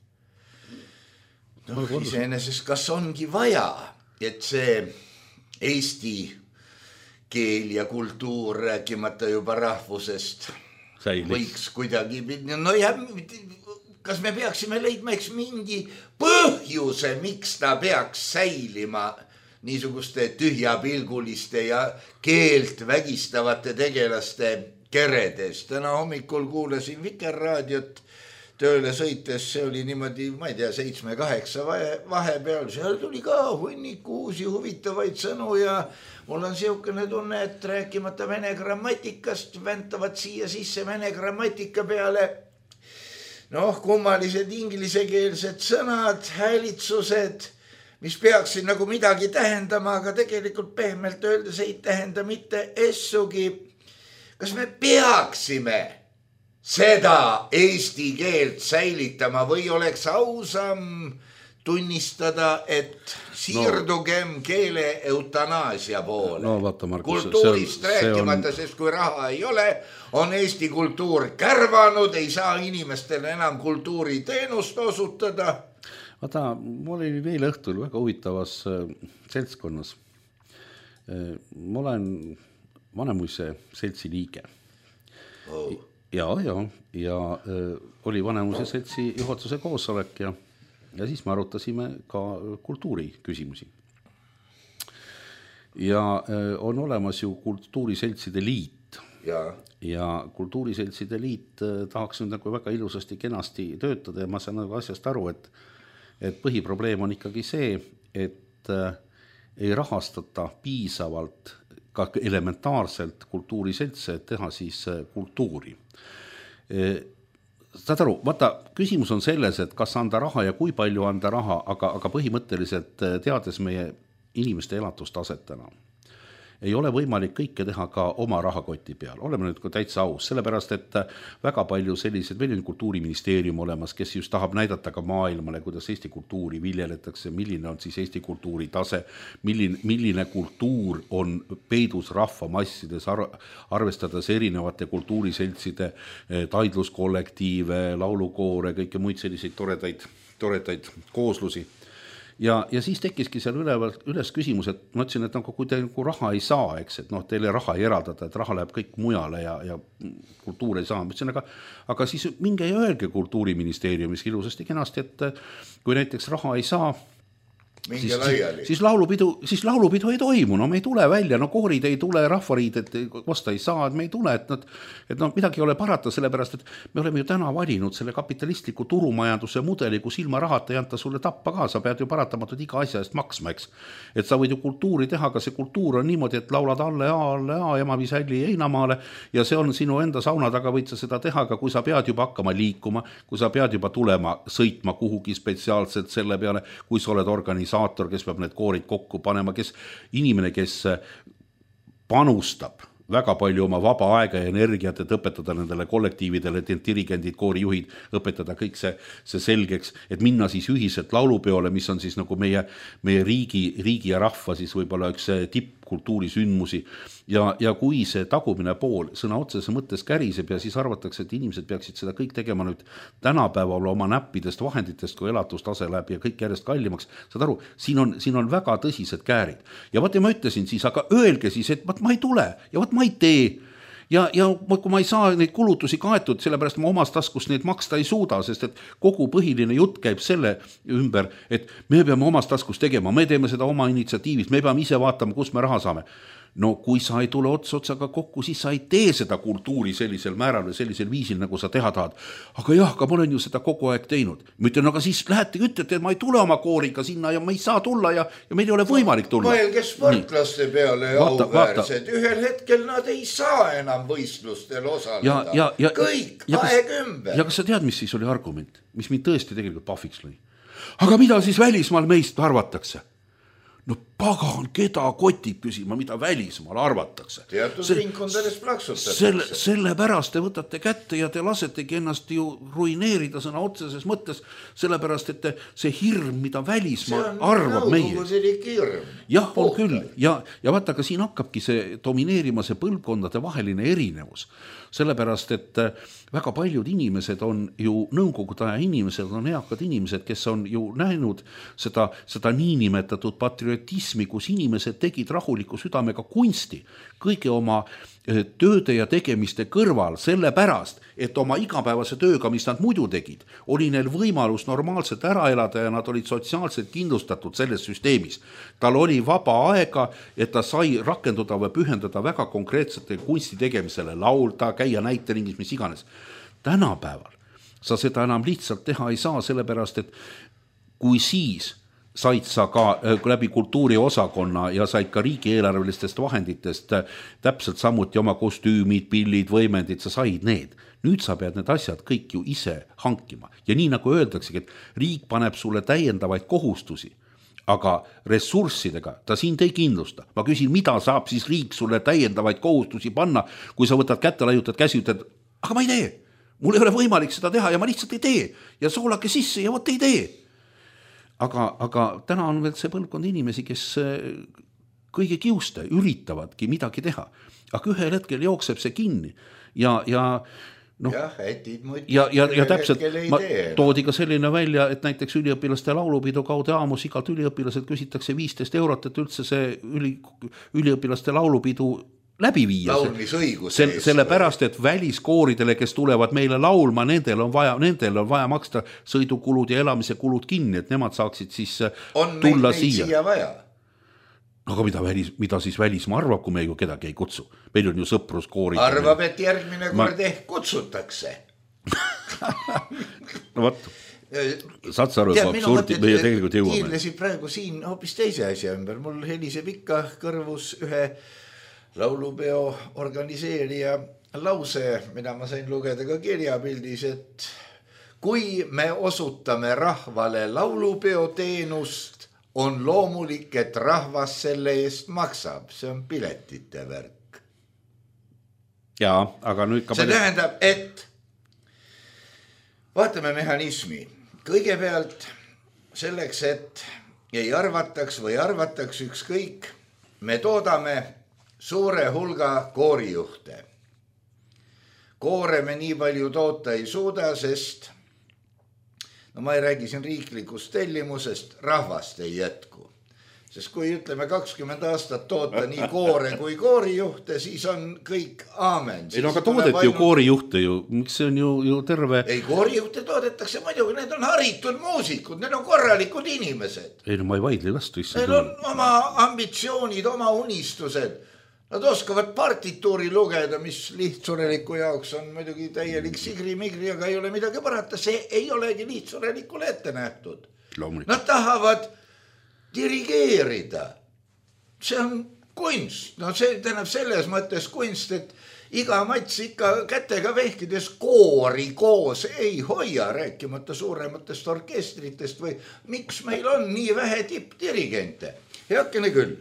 no, iseenesest kas ongi vaja, et see eesti keel ja kultuur, rääkimata juba rahvusest, säilis. Võiks kuidagi, no ja kas me peaksime leidma eks mingi põhjuse, miks ta peaks säilima niisuguste tühjapilguliste ja keelt vägistavate tegelaste keredes. Täna hommikul kuulasin Vikerraadiot tööle sõites, see oli niimoodi, ma ei tea, seitsme kaheksa vahepeal, seal tuli ka hunnik uusi huvitavaid sõnu ja mul on siukene tunne, et rääkimata vene grammatikast väntavad siia sisse vene grammatika peale noh, kummalised inglisekeelsed sõnad, häälitsused, mis peaksid nagu midagi tähendama, aga tegelikult pehmelt öeldes ei tähenda mitte essugi. Kas me peaksime seda eesti keelt säilitama või oleks ausam tunnistada, et siirdugem no, keele eutanaasia poole. No, vaata, Markus, kultuurist see on, rääkimata, see on... sest kui raha ei ole, on eesti kultuur kärvanud, ei saa inimestele enam kultuuriteenust osutada. Vaata, mul oli veel õhtul väga huvitavas seltskonnas. Ma olen Vanemuise seltsi liige. Oh. Ja, ja, ja äh, oli Vanemuise seltsi juhatuse koosolek ja, ja siis me arutasime ka kultuuri küsimusi. Ja äh, on olemas ju kultuuriseltside liit. Ja, ja kultuuriseltside liit äh, tahaks nüüd nagu väga ilusasti kenasti töötada ja ma saan nagu asjast aru, et, et põhiprobleem on ikkagi see, et äh, ei rahastata piisavalt ka elementaarselt kultuuriseltse, et teha siis kultuuri. Saad aru, vaata, küsimus on selles, et kas anda raha ja kui palju anda raha, aga, aga põhimõtteliselt teades meie inimeste elatustasetena, ei ole võimalik kõike teha ka oma rahakoti peal. Oleme nüüd täitsa aus, sellepärast, et väga palju sellised, meil on kultuuriministeerium olemas, kes just tahab näidata ka maailmale, kuidas Eesti kultuuri viljeletakse, milline on siis Eesti kultuuri tase, milline, milline kultuur on peidus rahvamassides, arvestades erinevate kultuuriseltside, taidluskollektiive, laulukoore, kõike muid selliseid toredaid, toredaid kooslusi. Ja, ja siis tekkiski seal üleval, üles küsimus, et ma ütlesin, et nagu, kui te nagu raha ei saa, eks, et noh, teile raha ei eraldada, et raha läheb kõik mujale ja, ja kultuur ei saa. Ma ütlesin, aga, aga siis minge ja öelge kultuuriministeeriumis ilusasti kenasti, et kui näiteks raha ei saa, Siis, siis, siis, laulupidu, siis laulupidu ei toimu, no me ei tule välja, no koorid ei tule, rahvariided osta ei saa, et me ei tule, et, nad, et no, midagi ei ole parata, sellepärast, et me oleme ju täna valinud selle kapitalistliku turumajanduse mudeli, kus ilma rahata ei anta sulle tappa ka, sa pead ju paratamatult iga asja eest maksma, eks. Et sa võid ju kultuuri teha, aga see kultuur on niimoodi, et laulad alle A, alle A, ema viis hälli Heinamaale ja see on sinu enda sauna taga, võid sa seda teha, aga kui sa pead juba hakkama liikuma, kui sa pead juba tulema, sõitma kuhugi spetsiaalselt selle peale, kui sa oled organis saator, kes peab need koorid kokku panema, kes inimene, kes panustab väga palju oma vaba aega ja energiat, et õpetada nendele kollektiividele, dirigendid, koorijuhid, õpetada kõik see, see selgeks, et minna siis ühiselt laulupeole, mis on siis nagu meie, meie riigi, riigi ja rahva siis võib-olla üks tippkultuurisündmusi. Ja, ja kui see tagumine pool sõna otsese mõttes käriseb ja siis arvatakse, et inimesed peaksid seda kõik tegema nüüd tänapäeval oma näppidest, vahenditest, kui elatustase läheb ja kõik järjest kallimaks, saad aru, siin on, siin on väga tõsised käärid. Ja vaat ja ma ütlesin siis, aga öelge siis, et vaat ma ei tule ja vaat ma ei tee. Ja, ja kui ma ei saa neid kulutusi kaetud, sellepärast ma omast taskust neid maksta ei suuda, sest et kogu põhiline jutt käib selle ümber, et me peame omast taskust tegema, me teeme seda oma initsiatiivist, me peame ise vaatama, kus me raha saame. no kui sa ei tule ots otsaga kokku, siis sa ei tee seda kultuuri sellisel määral või sellisel viisil, nagu sa teha tahad. Aga jah, aga ma olen ju seda kogu aeg teinud. Ma ütlen, aga siis lähete ütlete, et ma ei tule oma kooriga sinna ja ma ei saa tulla ja, ja meil ei ole võimalik tulla. Mõelge sportlaste peale vaata, auväärsed. Ühel hetkel nad ei saa enam võistlustel osaleda. Ja, ja, ja, kõik, ja, aeg ümber. Ja kas sa tead, mis siis oli argument? Mis mind tõesti tegelikult pahviks lõi? Aga mida siis välismaal meist arvatakse? No pagan, keda kotib küsima, mida välismaal arvatakse. Teatud se, ringkondades plaksutatakse. Selle, selle pärast te võtate kätte ja te lasetegi ennast ju ruineerida sõna otseses mõttes, sellepärast, et see hirm, mida välismaal arvab meie. See on hirm. Jah, on küll. Ja, ja vaata, ka siin hakkabki see domineerima see põlvkondade vaheline erinevus. Sellepärast, et väga paljud inimesed on ju nõukogude aja inimesed, on eakad inimesed, kes on ju näinud seda, seda niinimetatud patriotismi, kus inimesed tegid rahuliku südamega kunsti kõige oma tööde ja tegemiste kõrval, sellepärast, et oma igapäevase tööga, mis nad muidu tegid, oli neil võimalus normaalselt ära elada ja nad olid sotsiaalselt kindlustatud selles süsteemis. Tal oli vaba aega, et ta sai rakenduda või pühendada väga konkreetsete kunsti tegemisele, laulda, käia näiteringis, mis iganes. Tänapäeval sa seda enam lihtsalt teha ei saa, sellepärast, et kui siis said sa ka läbi kultuuriosakonna ja said ka riigieelarvelistest vahenditest täpselt samuti oma kostüümid, pillid, võimendid, sa said need. Nüüd sa pead need asjad kõik ju ise hankima. Ja nii nagu öeldaksegi, et riik paneb sulle täiendavaid kohustusi, aga ressurssidega ta sind ei kindlusta. Ma küsin, mida saab siis riik sulle täiendavaid kohustusi panna, kui sa võtad kätte, laiutad käsi, ütled, aga ma ei tee. Mul ei ole võimalik seda teha ja ma lihtsalt ei tee. Ja soolake sisse ja võt ei tee. Aga, aga täna on veel see põlvkond inimesi, kes kõige kiuste üritavadki midagi teha. Aga ühel hetkel jookseb see kinni. Ja, ja, no, jah, etid muid. Ja, ja, ja täpselt ma, toodi ka selline välja, et näiteks üliõpilaste laulupidu kaude aamus igalt üliõpilaselt küsitakse viisteist eurot, et üldse see üli, üliõpilaste laulupidu läbi viia. Sel, selle pärast, et väliskooridele, kes tulevad meile laulma, nendel on vaja, nendel on vaja maksta sõidukulud ja elamise kulud kinni, et nemad saaksid siis on tulla meil siia. siia vaja. Aga mida, välis, mida siis välismaa arvab, kui me ju kedagi ei kutsu? Meil on ju sõpruskoorid. Arvab, et järgmine kord ma... ehk kutsutakse. No võt. Saad sa aru, kui absurdi meie tegelikult jõuame. Kiirlesid praegu siin hoopis teise asja ümber. Mul heliseb ikka kõrvus ühe laulupeo organiseerija lause, mida ma sain lugeda ka kirjapildis, et kui me osutame rahvale laulupeo teenust, on loomulik, et rahvas selle eest maksab. See on piletite värk. Jaa, aga nüüd ka see palju... tähendab, et vaatame mehhanismi. Kõigepealt selleks, et ei arvataks või arvataks ükskõik, me toodame suure hulga koorijuhte. Koore me nii palju toota ei suuda, sest no ma ei räägi siin riiklikust tellimusest, rahvast ei jätku. Sest kui ütleme kakskümmend aastat toota nii koore kui koorijuhte, siis on kõik aamen. Ei no aga toodeti ainult... ju koorijuhte ju, miks see on ju, ju terve... Ei, koorijuhte toodetakse muidugi, need on haritud muusikud, need on korralikud inimesed. Ei no ma ei vaidle vastu. Neil on oma ambitsioonid, oma unistused. Nad oskavad partituuri lugeda, mis lihtsureliku jaoks on muidugi täielik sigri-migri, aga ei ole midagi parata. See ei olegi lihtsurelikule ette nähtud. Loomulik. Nad tahavad dirigeerida. See on kunst. No see tähendab selles mõttes kunst, et iga mats ikka kätega vehkides koori koos ei hoia, rääkimata suurematest orkestritest või miks meil on nii vähe tippdirigente. Heakene küll.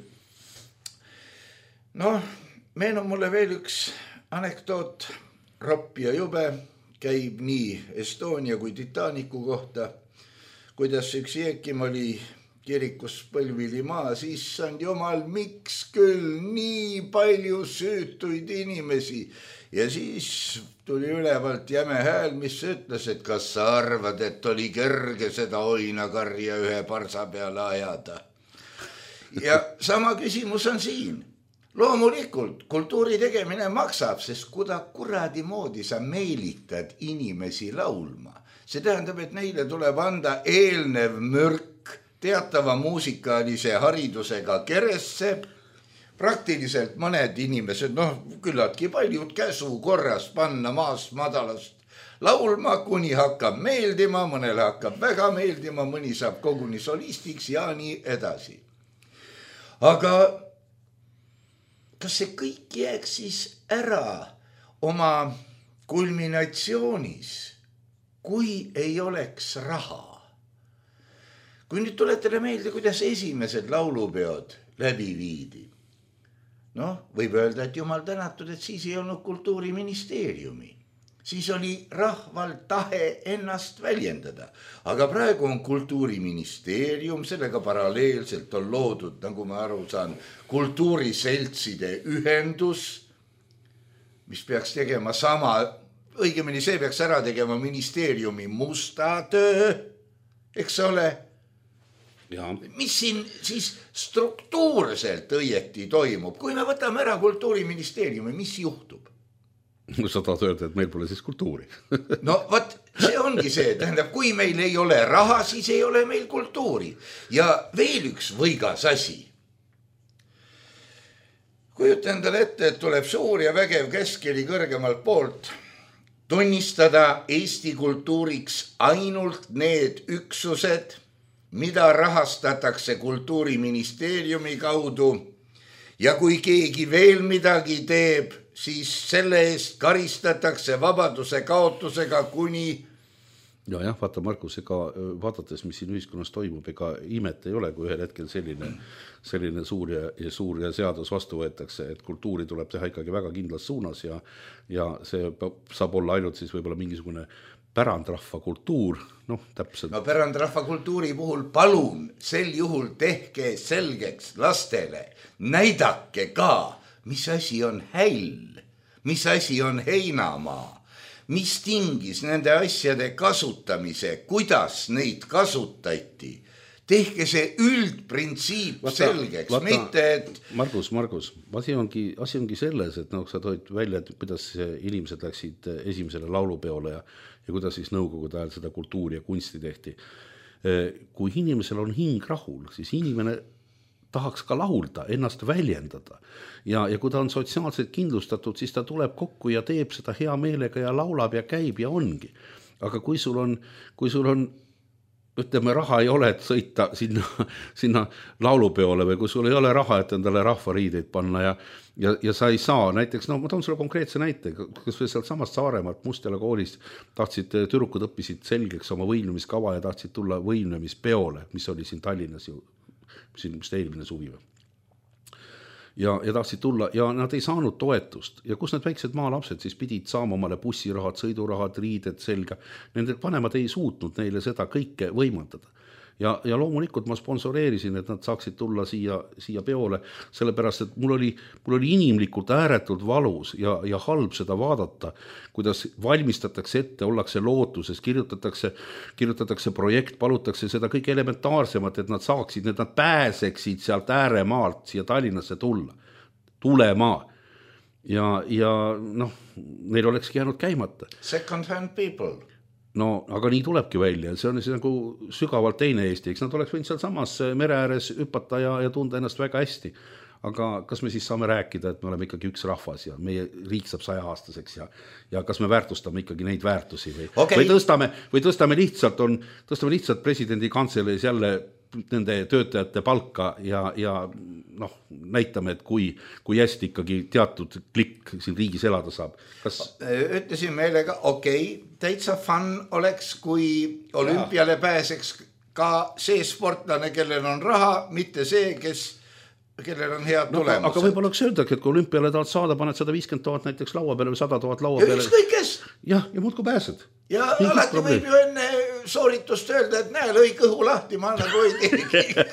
No, meenub mulle veel üks anekdoot. Ropp ja jube käib nii Estonia kui Titanicu kohta, kuidas üks Jeekim oli kirikus põlvili maa, siis on jumal, miks küll nii palju süütuid inimesi. Ja siis tuli ülevalt jäme hääl, mis ütles, et kas sa arvad, et oli kerge seda oinakarja ühe parsa peale ajada. Ja sama küsimus on siin. Loomulikult kultuuri tegemine maksab, sest kuda kuradi moodi sa meelitad inimesi laulma. See tähendab, et neile tuleb anda eelnev mürk teatava muusikaalise haridusega keresse, praktiliselt mõned inimesed, noh, küllaltki paljud käsu korras panna maast madalast laulma, kuni hakkab meeldima, mõnele hakkab väga meeldima, mõni saab koguni solistiks ja nii edasi. Aga kas see kõik jääks siis ära oma kulminatsioonis, kui ei oleks raha? Kui nüüd tuletada meelde, kuidas esimesed laulupeod läbi viidi. Noh, võib öelda, et jumal tänatud, et siis ei olnud kultuuriministeeriumi. Siis oli rahval tahe ennast väljendada. Aga praegu on kultuuriministeerium, sellega paralleelselt on loodud, nagu ma aru saan, kultuuriseltside ühendus, mis peaks tegema sama, õigemini see peaks ära tegema ministeeriumi musta töö, eks ole? Ja. Mis siin siis struktuurselt õieti toimub? Kui me võtame ära kultuuriministeeriumi, mis juhtub? No sa tahad öelda, et meil pole siis kultuuri. No võt, see ongi see, tähendab, kui meil ei ole raha, siis ei ole meil kultuuri. Ja veel üks võigas asi. Kujuta endale ette, et tuleb suur ja vägev keskeli kõrgemalt poolt tunnistada Eesti kultuuriks ainult need üksused, mida rahastatakse kultuuriministeeriumi kaudu ja kui keegi veel midagi teeb, siis selle eest karistatakse vabaduse kaotusega kuni... Ja jah, vaata Markus, ega vaadates, mis siin ühiskonnas toimub, ega imet ei ole, kui ühel hetkel selline, selline suur ja, ja suur ja seadus vastu võetakse, et kultuuri tuleb teha ikkagi väga kindlas suunas ja, ja see saab olla ainult siis võib-olla mingisugune pärandrahva kultuur, noh täpselt. No pärandrahva kultuuri puhul palun sel juhul tehke selgeks lastele, näidake ka, mis asi on häll, mis asi on heinamaa, mis tingis nende asjade kasutamise, kuidas neid kasutati. Tehke see üldprintsiip vaata, selgeks, vaata, mitte et... Margus, Margus, asi ongi, asi ongi selles, et noh, sa toid välja, et kuidas inimesed läksid esimesele laulupeole ja, ja kuidas siis nõukogude ajal seda kultuuri ja kunsti tehti. Kui inimesel on hing rahul, siis inimene tahaks ka laulda, ennast väljendada. Ja, ja kui ta on sotsiaalselt kindlustatud, siis ta tuleb kokku ja teeb seda hea meelega ja laulab ja käib ja ongi. Aga kui sul on, kui sul on ütleme, raha ei ole, et sõita sinna, sinna laulupeole või kui sul ei ole raha, et endale rahvariideid panna ja, ja, ja sa ei saa, näiteks, no ma toon sulle konkreetse näite, kas või sealt samast Saaremaalt Mustjala koolist tahtsid, tüdrukud õppisid selgeks oma võimlemiskava ja tahtsid tulla võimlemispeole, mis oli siin Tallinnas ju siin vist eelmine suvi või. Ja, ja tahtsid tulla ja nad ei saanud toetust ja kus need väiksed maalapsed siis pidid saama omale bussirahad, sõidurahad, riided selga. Nende vanemad ei suutnud neile seda kõike võimaldada. Ja, ja loomulikult ma sponsoreerisin, et nad saaksid tulla siia, siia peole, sellepärast, et mul oli, mul oli inimlikult ääretult valus ja, ja halb seda vaadata, kuidas valmistatakse ette, ollakse lootuses, kirjutatakse, kirjutatakse projekt, palutakse seda kõik elementaarsemat, et nad saaksid, et nad pääseksid sealt ääremaalt siia Tallinnasse tulla, tulema. Ja, ja noh, neil olekski jäänud käimata. Second hand people. No, aga nii tulebki välja, see on see nagu sügavalt teine Eesti, eks nad oleks võinud seal samas mere ääres hüpata ja, ja tunda ennast väga hästi. Aga kas me siis saame rääkida, et me oleme ikkagi üks rahvas ja meie riik saab saja aastaseks ja, ja kas me väärtustame ikkagi neid väärtusi või, okay. või, tõstame, või tõstame, lihtsalt on, tõstame lihtsalt presidendi kantseleis jälle nende töötajate palka ja, ja noh, näitame, et kui, kui hästi ikkagi teatud klikk siin riigis elada saab. Kas... Ütlesin meelega, okei, okay, täitsa fun oleks, kui olümpiale pääseks ka see sportlane, kellel on raha, mitte see, kes, kellel on head no, tulemused. Aga võib-olla oleks öeldagi, et kui olümpiale tahad saada, paned sada viiskümmend tuhat näiteks laua peale või sada tuhat laua peale. Ja ükskõik kes. Jah, ja muud kui pääsed. Ja Mingi alati probleem. Võib ju enne sooritust öelda, et näe, lõi kõhu lahti, ma annan kui keegi.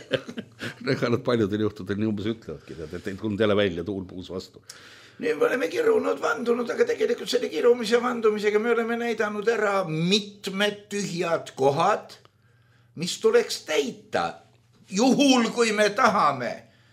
Ega nad paljudel juhtudel nii umbes ütlevadki, et ei tulnud jälle välja tuul puus vastu. Nii me oleme kirunud, vandunud, aga tegelikult selle kirumise vandumisega me oleme näidanud ära mitmed tühjad kohad, mis tuleks täita. Juhul, kui me tahame.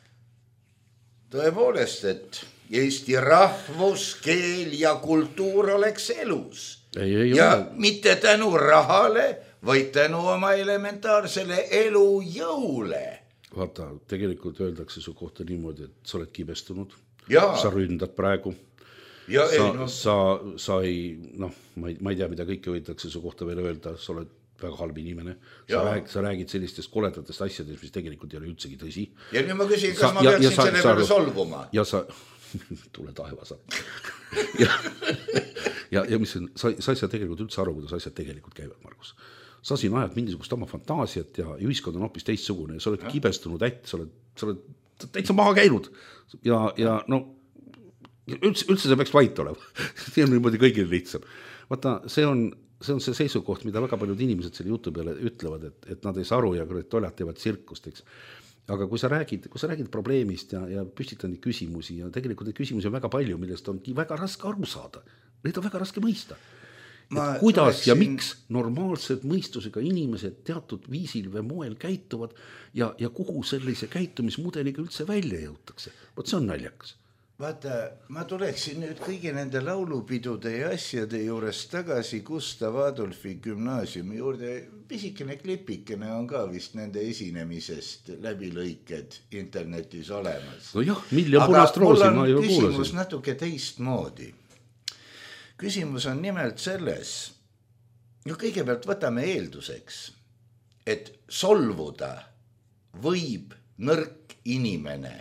Tõepoolest, et Eesti rahvus, keel ja kultuur oleks elus. Ei, ei ja ole. Mitte tänu rahale, vaid tänu oma elementaarsele elujõule. vaata, tegelikult öeldakse su kohta niimoodi, et sa oled kibestunud, Jaa. sa ründad praegu, Ja, sa, ei, no. sa, sa ei, noh, ma ei, ma ei tea, mida kõike võidakse su kohta veel öelda, sa oled väga halb inimene, sa, rääg, sa räägid sellistest koledatest asjadest, mis tegelikult ei ole üldsegi tõsi. Ja nüüd ma küsin, kas sa, ma ja, peaksin ja sa, selle sa, peale solvuma? Ja sa, tule taevas. ja, ja, ja mis on, sa, sa ei saa tegelikult üldse aru, kuidas asjad tegelikult käivad, Margus. Sa siin ajad mingisugust oma fantaasiat ja ühiskond on hoopis teistsugune ja sa oled ja. kibestunud ätt, sa oled, sa oled täitsa maha käinud ja, ja no üldse, üldse see peaks vait olema. See on niimoodi kõigil lihtsam. Vaata, see on see on see seisukoht, mida väga paljud inimesed selle jutu peale ütlevad, et, et nad ei saa aru ja toljad teevad tsirkust, eks. Aga kui sa räägid, kui sa räägid probleemist ja, ja püstitad neid küsimusi ja tegelikult neid küsimusi on väga palju, millest on väga raske aru saada. Neid on väga raske mõista. Et kuidas tuleksin... ja miks normaalsed mõistusega inimesed teatud viisil või moel käituvad ja, ja kuhu sellise käitumismudeliga üldse välja jõutakse. Vot see on naljakas. Vaata, ma tuleksin nüüd kõigi nende laulupidude ja asjade juures tagasi Gustav Adolfi gümnaasiumi juurde. Pisikene klipikene on ka vist nende esinemisest läbilõiked internetis olemas. No jah, miljon punast roosi ma ju kuulasin. Aga mul on küsimus natuke teistmoodi. Küsimus on nimelt selles, no kõigepealt võtame eelduseks, et solvuda võib nõrk inimene.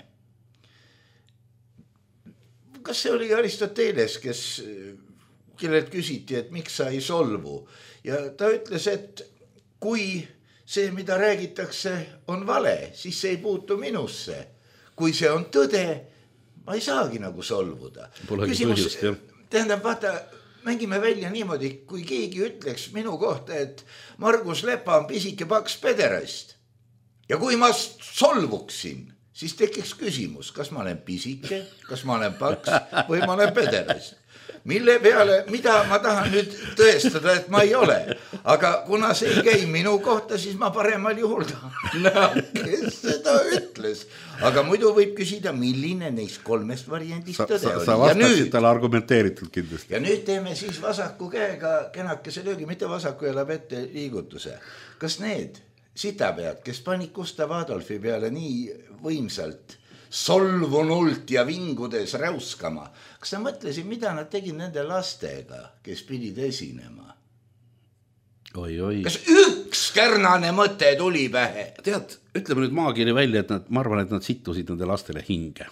Kas see oli Aristoteles, kes, kellelt küsiti, et miks sa ei solvu? Ja ta ütles, et kui see, mida räägitakse, on vale, siis see ei puutu minusse. Kui see on tõde, ma ei saagi nagu solvuda. Küsimus, tähendab, vaata, mängime välja niimoodi, kui keegi ütleks minu kohta, et Margus Lepa on pisike paks pederast. Ja kui ma solvuksin, siis tekiks küsimus, kas ma olen pisike, kas ma olen paks või ma olen pederast. Mille peale, mida ma tahan nüüd tõestada, et ma ei ole. Aga kuna see ei käi minu kohta, siis ma paremal juhul tahan, kes seda ütles. Aga muidu võib küsida, milline neist kolmest variandist sa, tõde sa, oli. Sa vastaksid talle argumenteeritud kindlasti. Ja nüüd teeme siis vasaku käega kenakese löögi, mitte vasaku ja labette liigutuse. Kas need sitapead, kes pani Gustav Adolfi peale nii võimsalt, solvunult ja vingudes räuskama. Kas sa mõtlesid, mida nad tegid nende lastega, kes pidid esinema? Oi, oi. Kas üks kärnane mõte tuli pähe? Tead, ütleme nüüd maakiri välja, et nad, ma arvan, et nad sittusid nende lastele hinge.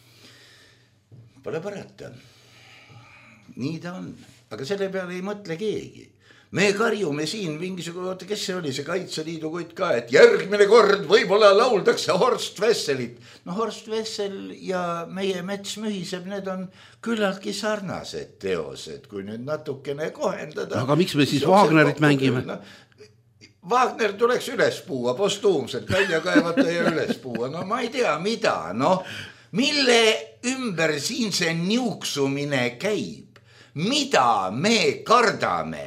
Pole parata. Nii ta on. Aga selle peale ei mõtle keegi. Me karjume siin mingisugune, kes see oli, see Kaitseliidu kutt ka, et järgmine kord võib-olla lauldakse Horst Wesselit. No Horst Wessel ja meie mets mühiseb, need on küllaltki sarnased teosed, kui nüüd natukene kohendada. Aga miks me siis Wagnerit mängime? No, Wagner tuleks üles puua, postuumselt välja kaevata ja üles puua. No ma ei tea, mida, noh, mille ümber siin see niuksumine käib? Mida me kardame?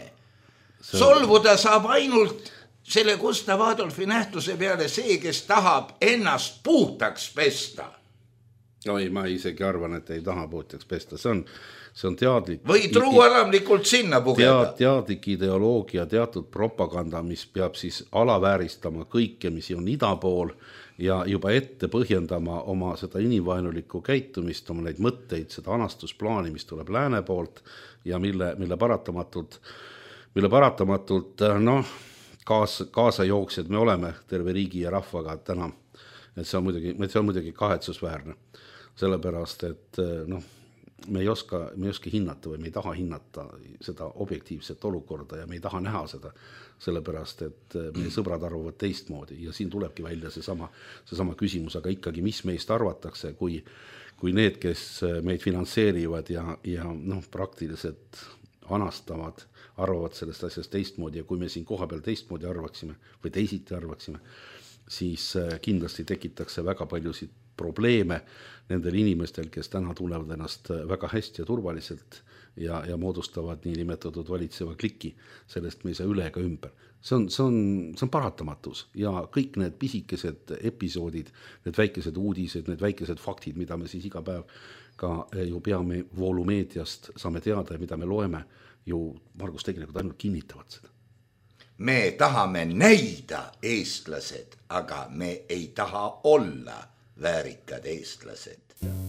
Solvuda saab ainult selle Gustav Adolfi nähtuse peale see, kes tahab ennast puhtaks pesta. Oi, ma isegi arvan, et ei taha puhtaks pesta. See on, see on teadlik. Või truualamlikult sinna pugeda. Tead, teadlik ideoloogia, teatud propaganda, mis peab siis alavääristama kõike, mis on ida pool ja juba ette põhjendama oma seda inimvaenulikku käitumist, oma neid mõtteid, seda anastusplaani, mis tuleb lääne poolt ja mille, mille paratamatult mille paratamatult noh, kaasa, kaasa jooksjad me oleme terve riigi ja rahvaga täna. Et see on muidugi, see on muidugi kahetsusväärne. Sellepärast, et noh, me ei oska, me ei oska hinnata või me ei taha hinnata seda objektiivset olukorda ja me ei taha näha seda. Sellepärast, et meie sõbrad arvavad teistmoodi ja siin tulebki välja see sama, see sama küsimus, aga ikkagi, mis meist arvatakse, kui, kui need, kes meid finantseerivad ja, ja noh, praktiliselt anastavad, arvavad sellest asjast teistmoodi ja kui me siin koha peal teistmoodi arvaksime või teisiti arvaksime, siis kindlasti tekitakse väga paljusid probleeme nendel inimestel, kes täna tulevad ennast väga hästi ja turvaliselt ja, ja moodustavad nii nimetatud valitseva kliki. Sellest me ei saa üle ega ümber. See on, see on, see on paratamatus ja kõik need pisikesed episoodid, need väikesed uudised, need väikesed faktid, mida me siis iga päev ka ju peame voolumeediast saame teada ja mida me loeme, ju Margus tegelikult ainult kinnitavad seda. me tahame näida eestlased, aga me ei taha olla väärikad eestlased.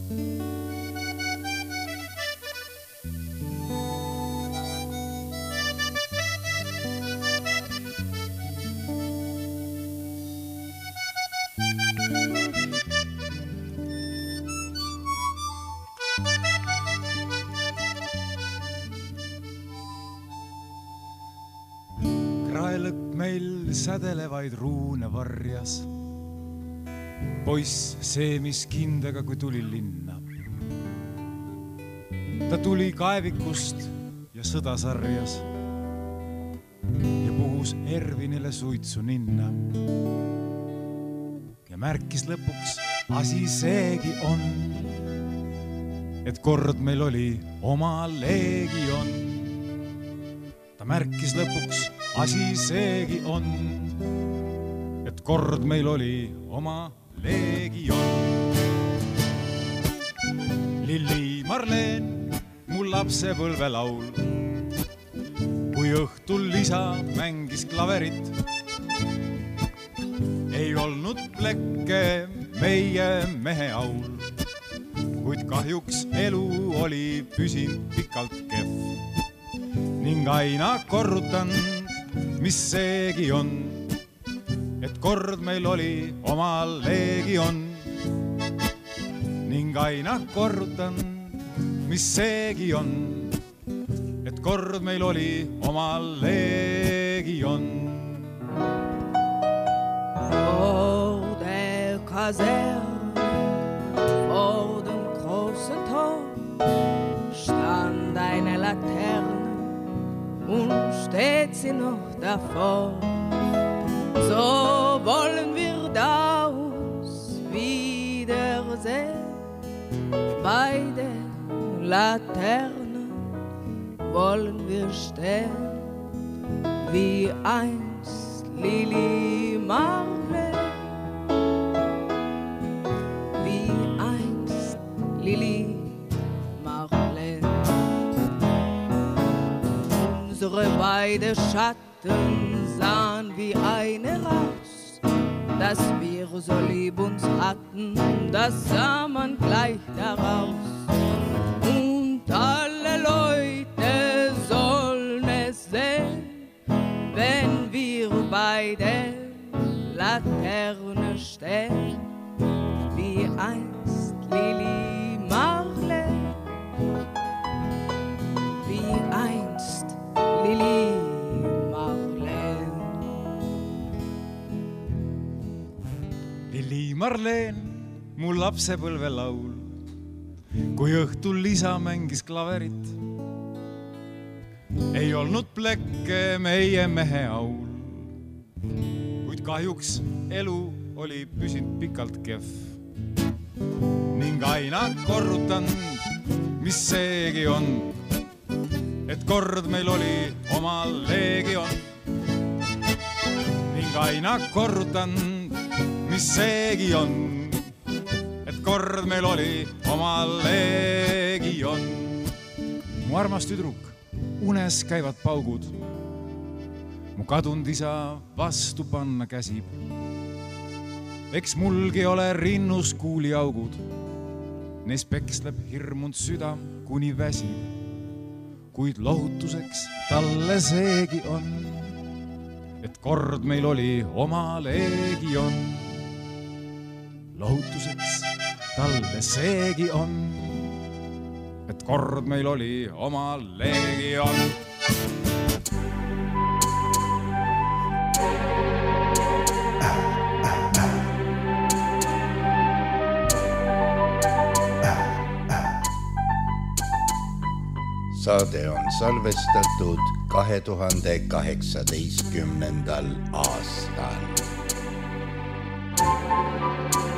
Kraelõpp meil sädelevaid ruune varjas. Poiss seemis kindega, kui tuli linna. Ta tuli kaevikust ja sõda sarjas ja puhus Ervinile suitsu ninna. Ja märkis lõpuks asi seegi on, et kord meil oli oma leegion. Ta märkis lõpuks asi seegi on, et kord meil oli oma leegion. Lilli Marleen, mu lapsepõlve laul, kui õhtul isa mängis klaverit. Ei olnud plekke meie mehe aul, kuid kahjuks elu oli püsinud pikalt kehv. Ning aina korrutan, mis seegi on, et kord meil oli oma leegion. Ning aina korrutan, mis seegi on, et kord meil oli oma leegion. Vor der Kaserne, vor dem großen Tor, stand eine Laterne und steht sie noch davor. So wollen wir da uns wiedersehen, bei der Laterne wollen wir stehen, wie einst Lili Marleen, wie einst Lili Marleen. Unsere beide Schatten sahen wie eine raus, dass wir so lieb uns hatten, das sah man gleich daraus. Und alle Leute sollen es sehen, wenn wir bei der Laterne stehen, wie einst Lili Marleen, wie einst Lili Marleen. Lili Marleen, mu lapsepõlve laul, kui õhtul isa mängis klaverit. Ei olnud plekke meie mehe aul, kuid kahjuks elu oli püsinud pikalt kehv. Ning aina korrutan, mis seegi on, et kord meil oli oma leegion. Ning aina korrutan, mis seegi on, et kord meil oli oma leegion. Mu armas tüdruk, unes käivad paugud, mu kadunud isa vastu panna käsib. Eks mulgi ole rinnus kuuliaugud, neis peksleb hirmunud südam kuni väsib. Kuid lohutuseks talle seegi on, et kord meil oli oma leegion. Lohutuseks talle seegi on, et kord meil oli oma leegion. Saade on salvestatud kahe tuhande kaheksateistkümnendal aastal.